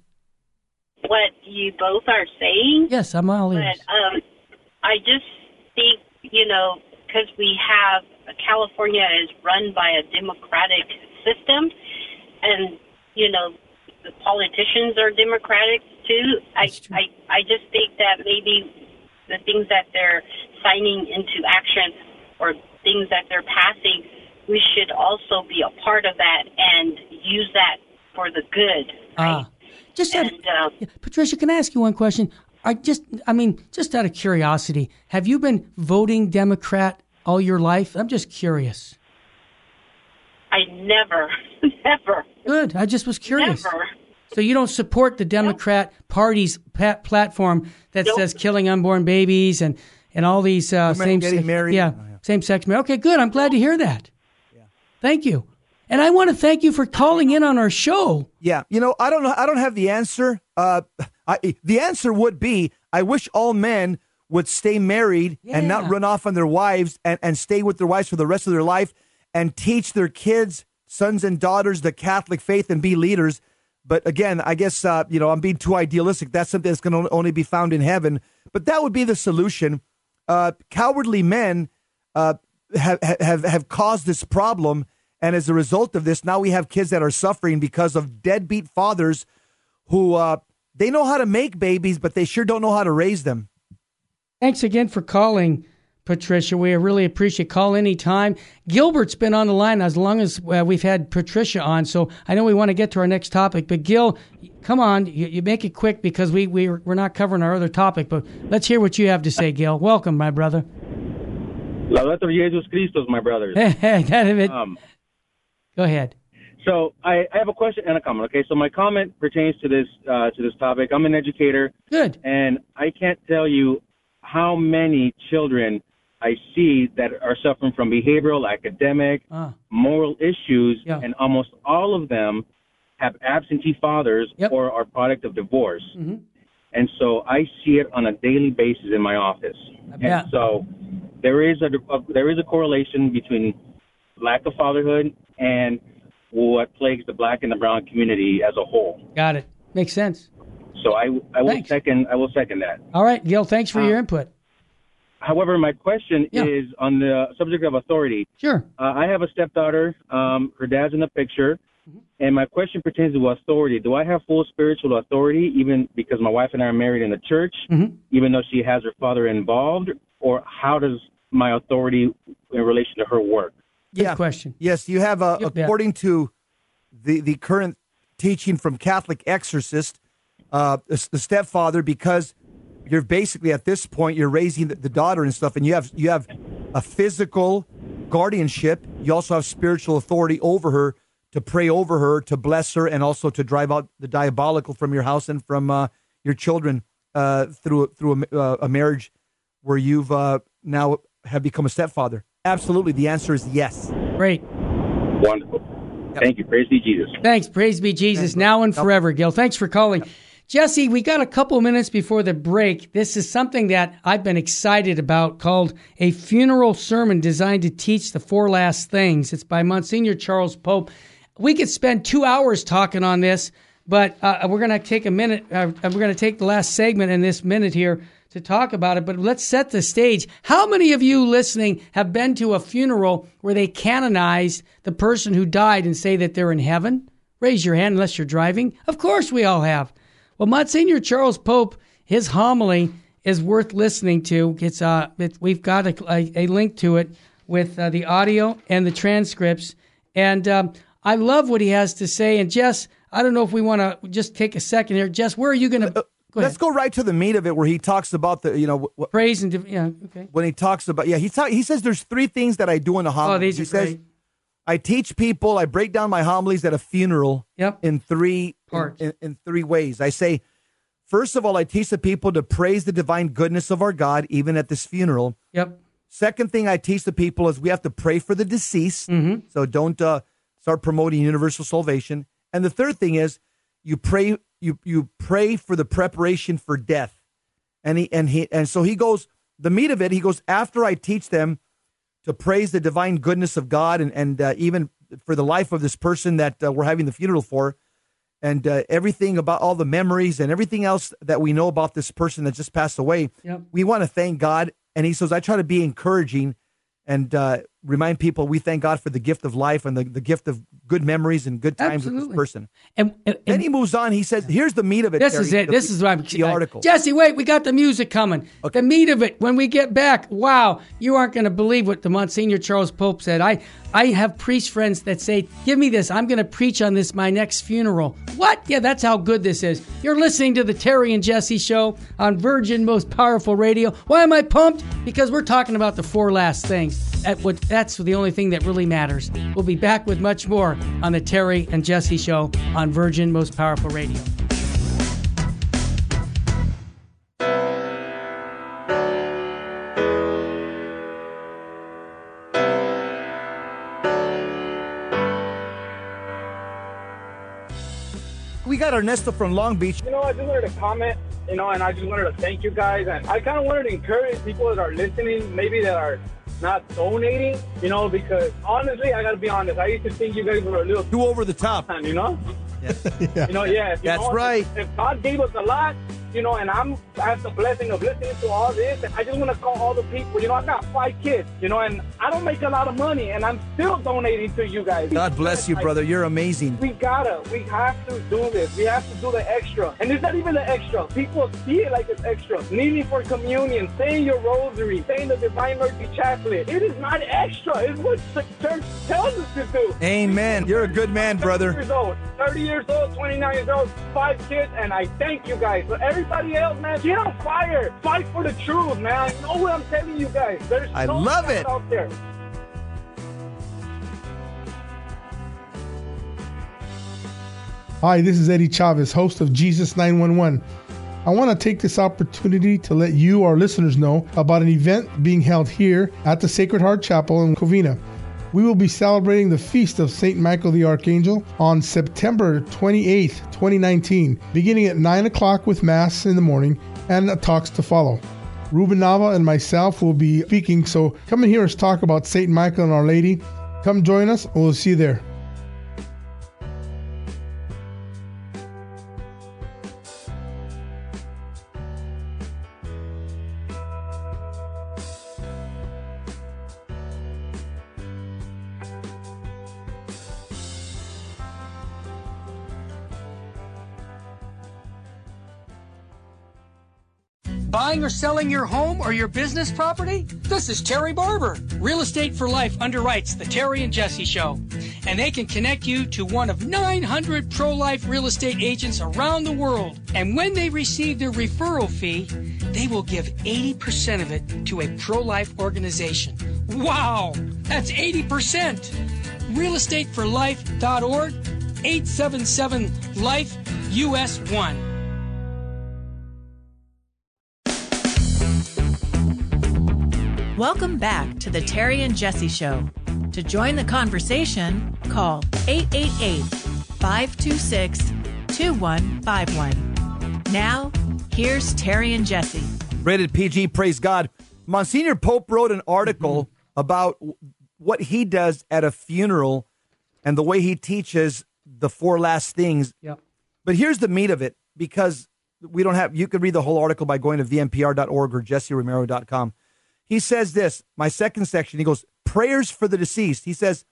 What you both are saying. Yes, I'm all ears. But um, I just think, you know, because we have, California is run by a democratic system, and, you know, the politicians are democratic too. I, I, I just think that maybe the things that they're signing into action or things that they're passing, we should also be a part of that and use that for the good. Right? Ah, just out of, and, uh, Patricia, can I ask you one question? I just, I mean, just out of curiosity, have you been voting Democrat all your life? I'm just curious. I never, never. Good. I just was curious. Never. So you don't support the Democrat Party's pat- platform that Nope. says killing unborn babies and, and all these uh, Women same getting sex, married. yeah, Oh, yeah. same sex marriage. Okay, good. I'm glad to hear that. Thank you. And I want to thank you for calling in on our show. Yeah, you know, I don't know. I don't have the answer. Uh, I, the answer would be, I wish all men would stay married and not Yeah. run off on their wives and, and stay with their wives for the rest of their life and teach their kids, sons and daughters, the Catholic faith and be leaders. But again, I guess, uh, you know, I'm being too idealistic. That's something that's going to only be found in heaven. But that would be the solution. Uh, cowardly men uh, have, have, have caused this problem. And as a result of this, now we have kids that are suffering because of deadbeat fathers who uh, they know how to make babies, but they sure don't know how to raise them. Thanks again for calling, Patricia. We really appreciate call anytime. Gilbert's been on the line as long as uh, we've had Patricia on, so I know we want to get to our next topic. But Gil, come on, you, you make it quick because we, we, we're not covering our other topic. But let's hear what you have to say, Gil. Welcome, my brother. Laudetur Jesus Christus, my brothers. that of it. Um, Go ahead. So I, I have a question and a comment. Okay, so my comment pertains to this uh, to this topic. I'm an educator. Good. And I can't tell you how many children I see that are suffering from behavioral, academic, Ah. moral issues, Yeah. and almost all of them have absentee fathers Yep. or are product of divorce. Mm-hmm. And so I see it on a daily basis in my office. Yeah. And so there is a, a there is a correlation between lack of fatherhood and what plagues the black and the brown community as a whole. Got it. Makes sense. So I, I will Thanks. second I will second that. All right, Gil, thanks for Um, your input. However, my question Yeah. is on the subject of authority. Sure. Uh, I have a stepdaughter. Um, her dad's in the picture. Mm-hmm. And my question pertains to authority. Do I have full spiritual authority, even because my wife and I are married in the church, Mm-hmm. even though she has her father involved? Or how does my authority in relation to her work? Good yeah. question. Yes, you have, uh, Yep. according to the, the current teaching from Catholic exorcist, uh, the, the stepfather, because you're basically at this point, you're raising the, the daughter and stuff, and you have you have a physical guardianship. You also have spiritual authority over her to pray over her, to bless her, and also to drive out the diabolical from your house and from uh, your children uh, through through a, uh, a marriage where you've uh, now have become a stepfather. Absolutely, the answer is yes. Great. Wonderful. Thank you. Praise be Jesus. Thanks. Praise be Jesus, Thanks, now and forever, Gil. Thanks for calling. Jesse, we got a couple minutes before the break. This is something that I've been excited about called a funeral sermon designed to teach the four last things. It's by Monsignor Charles Pope. We could spend two hours talking on this, but uh, we're going to take a minute. Uh, we're going to take the last segment in this minute here to talk about it, but let's set the stage. How many of you listening have been to a funeral where they canonized the person who died and say that they're in heaven? Raise your hand unless you're driving. Of course we all have. Well, Monsignor Charles Pope, his homily is worth listening to. It's uh, it, we've got a, a, a link to it with uh, the audio and the transcripts, and um, I love what he has to say. And Jess, I don't know if we want to just take a second here. Jess, where are you going to? Uh, let's go right to the meat of it, where he talks about the, you know, what, praise and div- yeah, okay. When he talks about, yeah, he ta- he says there's three things that I do in the homily. Oh, these he are says, great. I teach people, I break down my homilies at a funeral Yep. in three Parts. In, in, in three ways. I say, first of all, I teach the people to praise the divine goodness of our God, even at this funeral. Yep. Second thing I teach the people is we have to pray for the deceased. Mm-hmm. So don't uh, start promoting universal salvation. And the third thing is you pray you you pray for the preparation for death. And he and he and so he goes, the meat of it, he goes, after I teach them to praise the divine goodness of God and, and uh, even for the life of this person that uh, we're having the funeral for, and uh, everything about all the memories and everything else that we know about this person that just passed away, Yep. we want to thank God. And he says, I try to be encouraging and uh, remind people we thank God for the gift of life and the, the gift of good memories and good times with Absolutely. this person. And, and, Then he moves on. He says, here's the meat of it. This Terry, is it. The, This is what I'm the article. Jesse, wait, we got the music coming. Okay. The meat of it. When we get back, wow, you aren't going to believe what the Monsignor Charles Pope said. I, I have priest friends that say, give me this. I'm going to preach on this my next funeral. What? Yeah, that's how good this is. You're listening to the Terry and Jesse Show on Virgin Most Powerful Radio. Why am I pumped? Because we're talking about the four last things. That what, that's the only thing that really matters. We'll be back with much more on the Terry and Jesse Show on Virgin Most Powerful Radio. We got Ernesto from Long Beach. You know, I just wanted to comment, you know, and I just wanted to thank you guys. And I kind of wanted to encourage people that are listening, maybe that are not donating, you know, because honestly, I got to be honest. I used to think you guys were a little too over the top, you know? Yeah. You know, yeah. You That's know, right. If, if God gave us a lot, you know, and I'm, I have the blessing of listening to all this, and I just want to call all the people. You know, I got five kids, you know, and I don't make a lot of money, and I'm still donating to you guys. God bless you, brother. You're amazing. We gotta, we have to do this. We have to do the extra. And it's not even the extra. People see it like it's extra. Kneeling for communion, saying your rosary, saying the Divine Mercy Chaplet. It is not extra. It's what the church tells us to do. Amen. You're a good man, brother. thirty years old, thirty years old, twenty-nine years old, five kids, and I thank you guys. But everybody else, man, get on fire. Fight for the truth, man. I know what I'm telling you guys. There's I so love much it. out there. Hi, this is Eddie Chavez, host of Jesus nine one one. I want to take this opportunity to let you, our listeners, know about an event being held here at the Sacred Heart Chapel in Covina. We will be celebrating the feast of Saint Michael the Archangel on September twenty-eighth, twenty nineteen, beginning at nine o'clock with Mass in the morning and talks to follow. Ruben Nava and myself will be speaking, so come and hear us talk about Saint Michael and Our Lady. Come join us, and we'll see you there. Buying or selling your home or your business property? This is Terry Barber. Real Estate for Life underwrites the Terry and Jesse Show. And they can connect you to one of nine hundred pro-life real estate agents around the world. And when they receive their referral fee, they will give eighty percent of it to a pro-life organization. Wow! That's eighty percent! real estate for life dot org, eight seven seven life U S one. Welcome back to the Terry and Jesse Show. To join the conversation, call eight eight eight, five two six, two one five one. Now, here's Terry and Jesse. Rated P G, praise God. Monsignor Pope wrote an article mm-hmm. about what he does at a funeral and the way he teaches the four last things. Yep. But here's the meat of it, because we don't have, you could read the whole article by going to V M P R dot org or jesse romero dot com. He says this, my second section, he goes, prayers for the deceased. He says,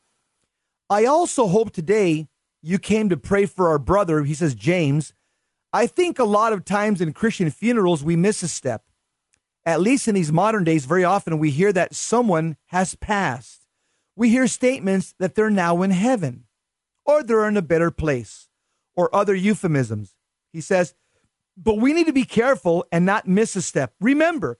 I also hope today you came to pray for our brother. He says, James. I think a lot of times in Christian funerals, we miss a step. At least in these modern days, very often we hear that someone has passed. We hear statements that they're now in heaven, or they're in a better place, or other euphemisms. He says, but we need to be careful and not miss a step. Remember,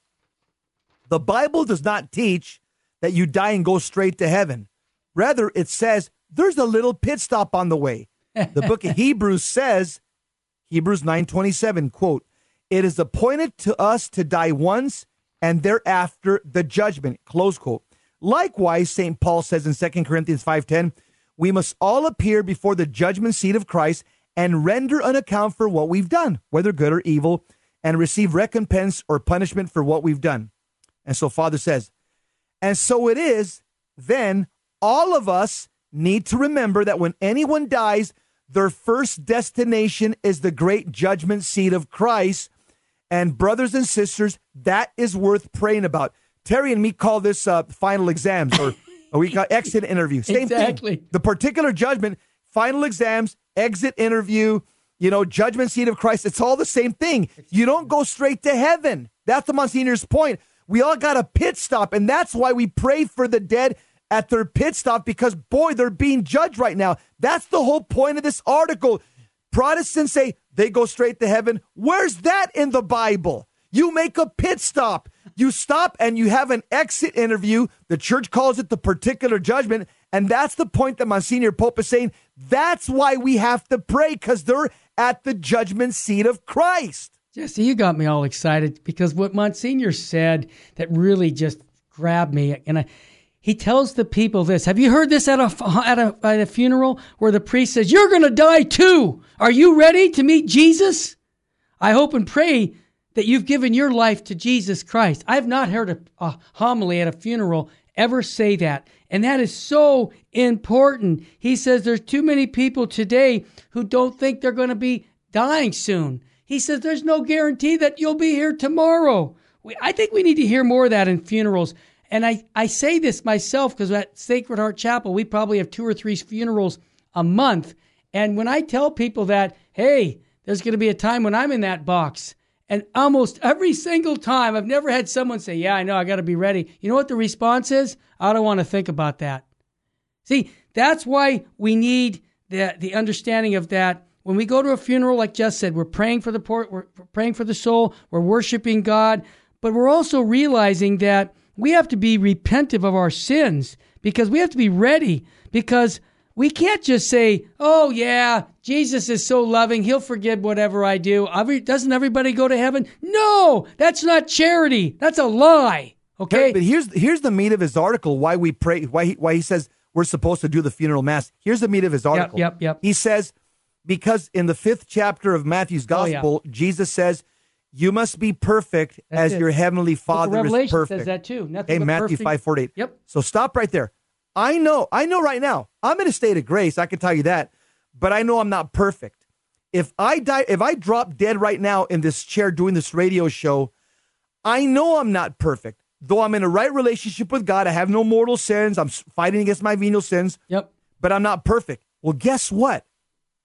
the Bible does not teach that you die and go straight to heaven. Rather, it says there's a little pit stop on the way. The book of Hebrews says, Hebrews nine twenty-seven, quote, it is appointed to us to die once and thereafter the judgment, close quote. Likewise, Saint Paul says in Second Corinthians five ten, we must all appear before the judgment seat of Christ and render an account for what we've done, whether good or evil, and receive recompense or punishment for what we've done. And so Father says, and so it is, then all of us need to remember that when anyone dies, their first destination is the great judgment seat of Christ. And brothers and sisters, that is worth praying about. Terry and me call this uh, final exams, or, or we call exit interview. Same exactly. thing. The particular judgment, final exams, exit interview, you know, judgment seat of Christ. It's all the same thing. You don't go straight to heaven. That's the Monsignor's point. We all got a pit stop, and that's why we pray for the dead at their pit stop, because, boy, they're being judged right now. That's the whole point of this article. Protestants say they go straight to heaven. Where's that in the Bible? You make a pit stop. You stop and you have an exit interview. The church calls it the particular judgment, and that's the point that Monsignor Pope is saying. That's why we have to pray, because they're at the judgment seat of Christ. Jesse, you got me all excited, because what Monsignor said that really just grabbed me, and I, he tells the people this. Have you heard this at a, at a, at a funeral where the priest says, you're going to die too. Are you ready to meet Jesus? I hope and pray that you've given your life to Jesus Christ. I've not heard a, a homily at a funeral ever say that. And that is so important. He says there's too many people today who don't think they're going to be dying soon. He says there's no guarantee that you'll be here tomorrow. We, I think we need to hear more of that in funerals. And I, I say this myself because at Sacred Heart Chapel, we probably have two or three funerals a month. And when I tell people that, hey, there's going to be a time when I'm in that box, and almost every single time, I've never had someone say, yeah, I know, I got to be ready. You know what the response is? I don't want to think about that. See, that's why we need the, the understanding of that. When we go to a funeral, like Jess said, we're praying for the poor, we're praying for the soul, we're worshiping God, but we're also realizing that we have to be repentive of our sins, because we have to be ready, because we can't just say, oh, yeah, Jesus is so loving, he'll forgive whatever I do. Doesn't everybody go to heaven? No, that's not charity. That's a lie. Okay? But here's here's the meat of his article, why we pray, why he, why he says we're supposed to do the funeral mass. Here's the meat of his article. Yep, yep, yep. He says, because in the fifth chapter of Matthew's gospel, oh, yeah. Jesus says, you must be perfect That's as it. your heavenly Father Revelation is perfect. Says that too. Nothing hey, but Matthew perfect. five forty-eight. Yep. So stop right there. I know, I know right now, I'm in a state of grace, I can tell you that, but I know I'm not perfect. If I die, if I drop dead right now in this chair doing this radio show, I know I'm not perfect. Though I'm in a right relationship with God, I have no mortal sins, I'm fighting against my venial sins, Yep. but I'm not perfect. Well, guess what?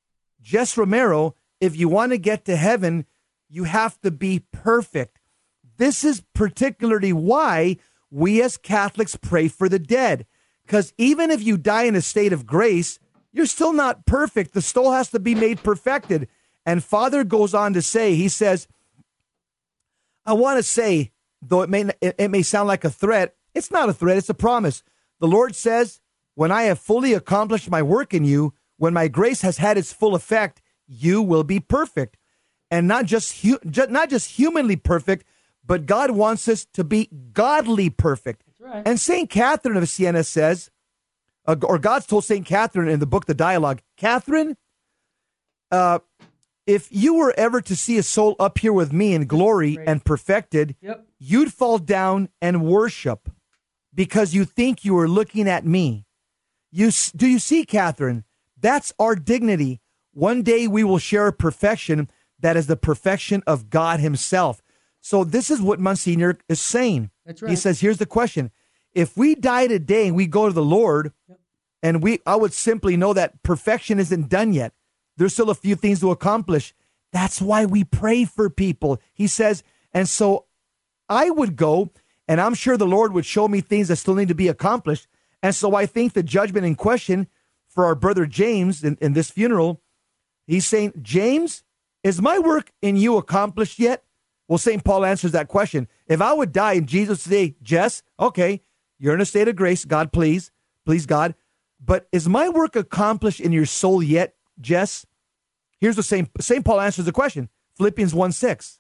Jess Romero, if you want to get to heaven, you have to be perfect. this is particularly why we as Catholics pray for the dead. Because even if you die in a state of grace, you're still not perfect. The soul has to be made perfected. And Father goes on to say, he says, I want to say, though it may, it may sound like a threat, it's not a threat, it's a promise. The Lord says, when I have fully accomplished my work in you, when my grace has had its full effect, you will be perfect. And not just, hu- ju- not just humanly perfect, but God wants us to be godly perfect. Right. And Saint Catherine of Siena says, uh, or God's told Saint Catherine in the book, The Dialogue, Catherine, uh, if you were ever to see a soul up here with me in glory and perfected, yep. you'd fall down and worship because you think you are looking at me. You do you see, Catherine? That's our dignity. One day we will share a perfection that is the perfection of God himself. So this is what Monsignor is saying. That's right. He says, here's the question. If we die today and we go to the Lord, yep. and we, I would simply know that perfection isn't done yet. There's still a few things to accomplish. That's why we pray for people. He says, and so I would go, and I'm sure the Lord would show me things that still need to be accomplished. And so I think the judgment in question for our brother James in, in this funeral, he's saying, James, is my work in you accomplished yet? Well, Saint Paul answers that question. If I would die and Jesus say, Jess, okay, you're in a state of grace, God, please, please, God. But is my work accomplished in your soul yet, Jess? Here's the same. Saint Paul answers the question. Philippians one six.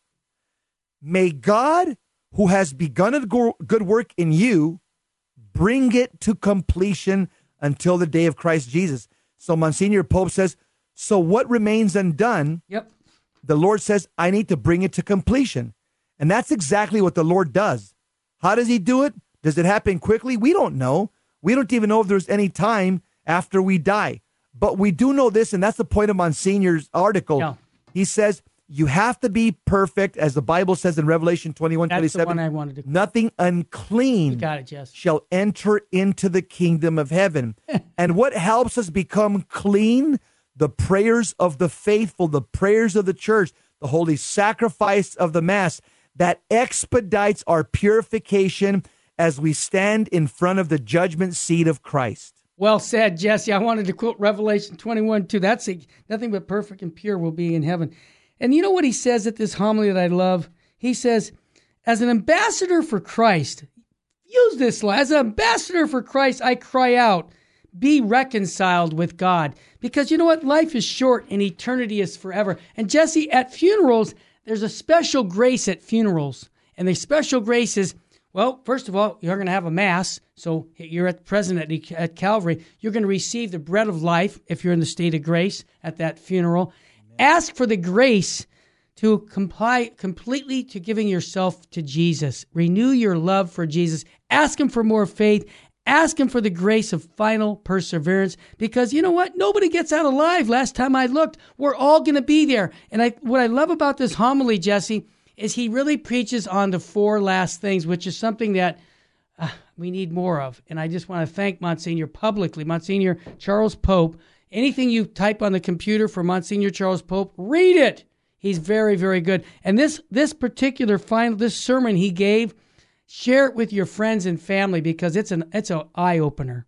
May God, who has begun a good work in you, bring it to completion until the day of Christ Jesus. So Monsignor Pope says, so what remains undone? Yep. The Lord says, I need to bring it to completion. And that's exactly what the Lord does. How does he do it? Does it happen quickly? We don't know. We don't even know if there's any time after we die. But we do know this, and that's the point of Monsignor's article. No. He says, you have to be perfect, as the Bible says in Revelation twenty-one, that's twenty-seven. The one I wanted to... Nothing unclean you got it, Jess. shall enter into the kingdom of heaven. And what helps us become clean? The prayers of the faithful, the prayers of the church, the holy sacrifice of the Mass, that expedites our purification as we stand in front of the judgment seat of Christ. Well said, Jesse. I wanted to quote Revelation twenty-one, two. That's a, nothing but perfect and pure will be in heaven. And you know what he says at this homily that I love? He says, as an ambassador for Christ, use this line, as an ambassador for Christ, I cry out, be reconciled with God. Because you know what? Life is short and eternity is forever. And Jesse, at funerals, there's a special grace at funerals. And the special grace is, well, first of all, you're going to have a Mass. So you're at present at, at Calvary. You're going to receive the bread of life if you're in the state of grace at that funeral. Amen. Ask for the grace to comply completely to giving yourself to Jesus. Renew your love for Jesus. Ask him for more faith. Ask him for the grace of final perseverance, because you know what? Nobody gets out alive. Last time I looked, we're all going to be there. And I, what I love about this homily, Jesse, is he really preaches on the four last things, which is something that uh, we need more of. And I just want to thank Monsignor publicly, Monsignor Charles Pope. Anything you type on the computer for Monsignor Charles Pope, read it. He's very, very good. And this this particular final, this sermon he gave, share it with your friends and family, because it's an it's an eye opener.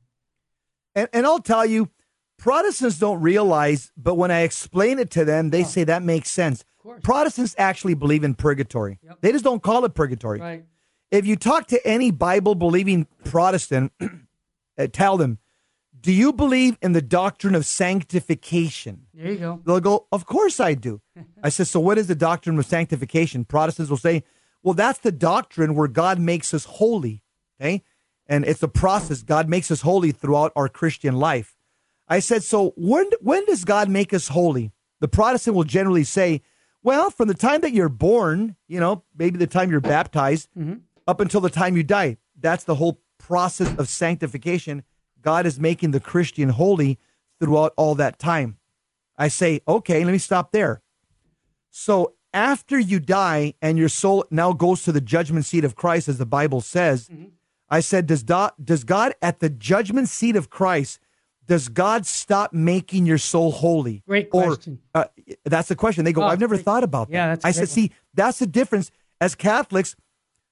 And, and I'll tell you, Protestants don't realize, but when I explain it to them, they oh. say that makes sense. Protestants actually believe in purgatory. Yep. They just don't call it purgatory. Right. If you talk to any Bible-believing Protestant, tell them, do you believe in the doctrine of sanctification? There you go. They'll go, of course I do. I said, so what is the doctrine of sanctification? Protestants will say, well, that's the doctrine where God makes us holy, okay? And it's a process. God makes us holy throughout our Christian life. I said, so when when does God make us holy? The Protestant will generally say, well, from the time that you're born, you know, maybe the time you're baptized, mm-hmm. up until the time you die. That's the whole process of sanctification. God is making the Christian holy throughout all that time. I say, okay, let me stop there. So after you die and your soul now goes to the judgment seat of Christ, as the Bible says, mm-hmm. I said, does, do, does God at the judgment seat of Christ, does God stop making your soul holy? Great question. Or, uh, that's the question. They go, oh, I've never great. thought about that. Yeah, that's I said, one. see, that's the difference. As Catholics,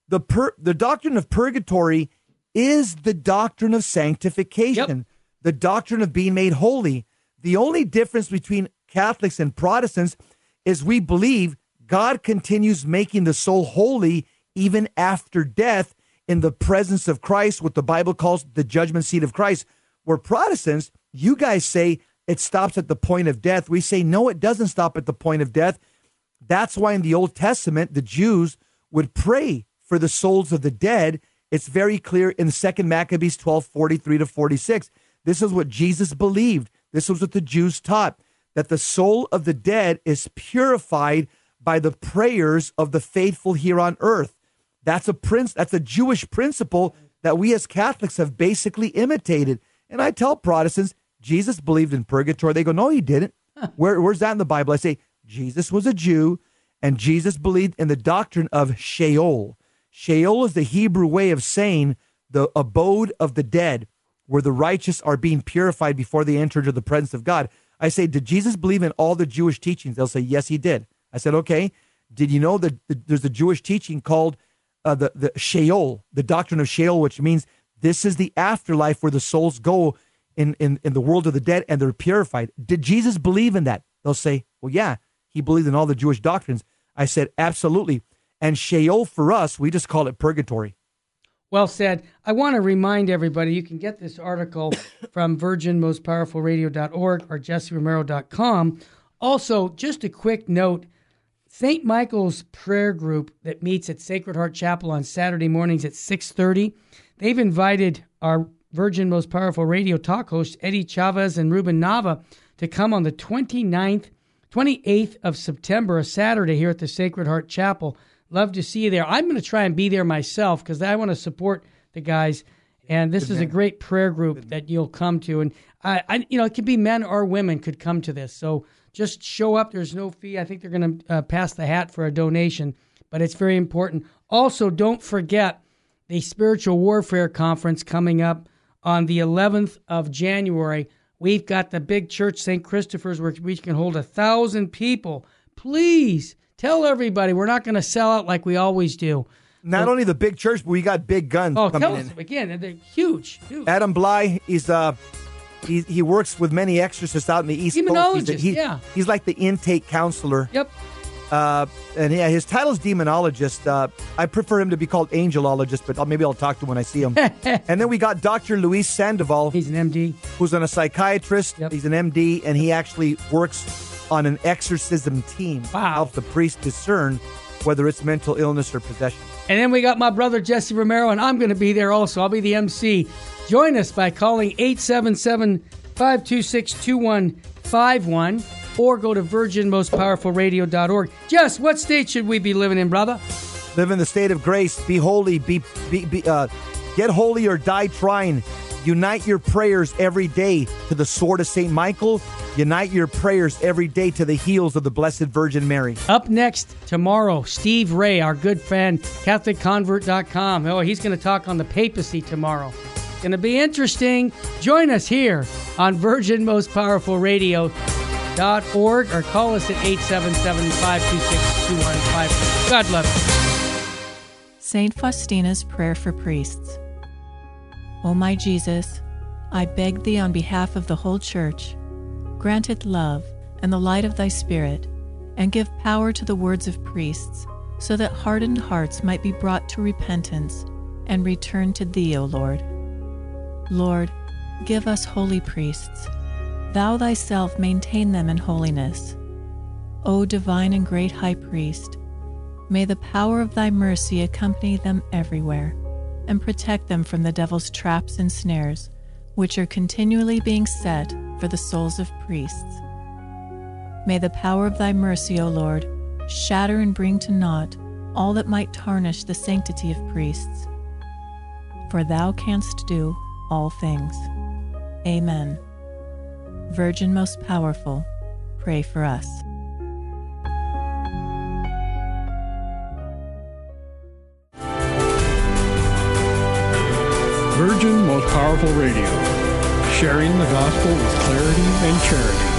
The per, the doctrine of purgatory is the doctrine of sanctification, yep. the doctrine of being made holy. The only difference between Catholics and Protestants is we believe God continues making the soul holy even after death in the presence of Christ, what the Bible calls the judgment seat of Christ. Where Protestants, you guys say it stops at the point of death. We say, no, it doesn't stop at the point of death. That's why in the Old Testament, the Jews would pray for the souls of the dead. It's very clear in Second Maccabees twelve, forty-three to forty-six. This is what Jesus believed. This was what the Jews taught, that the soul of the dead is purified by the prayers of the faithful here on earth. That's a prince. That's a Jewish principle that we as Catholics have basically imitated. And I tell Protestants, Jesus believed in purgatory. They go, no, he didn't. Huh. Where, where's that in the Bible? I say, Jesus was a Jew, and Jesus believed in the doctrine of Sheol. Sheol is the Hebrew way of saying the abode of the dead, where the righteous are being purified before they enter into the presence of God. I say, did Jesus believe in all the Jewish teachings? They'll say, yes, he did. I said, okay. Did you know that there's a Jewish teaching called uh, the, the Sheol, the doctrine of Sheol, which means this is the afterlife where the souls go in, in, in the world of the dead and they're purified. Did Jesus believe in that? They'll say, well, yeah, he believed in all the Jewish doctrines. I said, absolutely. And Sheol for us, we just call it purgatory. Well said. I want to remind everybody, you can get this article from virgin most powerful radio dot org or jesse romero dot com. Also, just a quick note, Saint Michael's prayer group that meets at Sacred Heart Chapel on Saturday mornings at six thirty, they've invited our Virgin Most Powerful Radio talk hosts, Eddie Chavez and Ruben Nava, to come on the twenty-ninth, twenty-eighth of September, a Saturday, here at the Sacred Heart Chapel. Love to see you there. I'm going to try and be there myself because I want to support the guys. And this Good is man. a great prayer group Good. that you'll come to. And, I, I, you know, it could be men or women could come to this. So just show up. There's no fee. I think they're going to uh, pass the hat for a donation, but it's very important. Also, don't forget the Spiritual Warfare Conference coming up on the eleventh of January. We've got the big church, Saint Christopher's, where we can hold a thousand people. Please tell everybody we're not going to sell out like we always do. Not we're, only the big church, but we got big guns oh, coming tell in. us again, they're huge, huge. Adam Bly, he's uh, he he works with many exorcists out in the East Demonologist, Coast. He's, he, yeah. He's like the intake counselor. Yep. Uh, and yeah, his title's demonologist. Uh, I prefer him to be called angelologist, but I'll, maybe I'll talk to him when I see him. And then we got Doctor Luis Sandoval. He's an M D. Who's an, a psychiatrist. Yep. He's an M D, and he actually works on an exorcism team. Wow. Helps the priest discern whether it's mental illness or possession. And then we got my brother Jesse Romero, and I'm going to be there also. I'll be the M C. Join us by calling eight seven seven, five two six, two one five one or go to virgin most powerful radio dot org. Jess, what state should we be living in, brother? Live in the state of grace. Be holy. Be, be, be uh, get holy or die trying. Unite your prayers every day to the sword of Saint Michael. Unite your prayers every day to the heels of the Blessed Virgin Mary. Up next tomorrow, Steve Ray, our good friend, Catholic Convert dot com. Oh, he's going to talk on the papacy tomorrow. It's going to be interesting. Join us here on Virgin Most Powerful Radio dot org or call us at eight seven seven, five two six, two one five. God love you. Saint Faustina's Prayer for Priests. O my Jesus, I beg thee on behalf of the whole Church, grant it love and the light of thy Spirit, and give power to the words of priests, so that hardened hearts might be brought to repentance and return to thee, O Lord. Lord, give us holy priests. Thou thyself maintain them in holiness. O divine and great High Priest, may the power of thy mercy accompany them everywhere, and protect them from the devil's traps and snares, which are continually being set for the souls of priests. May the power of thy mercy, O Lord, shatter and bring to naught all that might tarnish the sanctity of priests. For thou canst do all things. Amen. Virgin most powerful, pray for us. Virgin Most Powerful Radio, sharing the gospel with clarity and charity.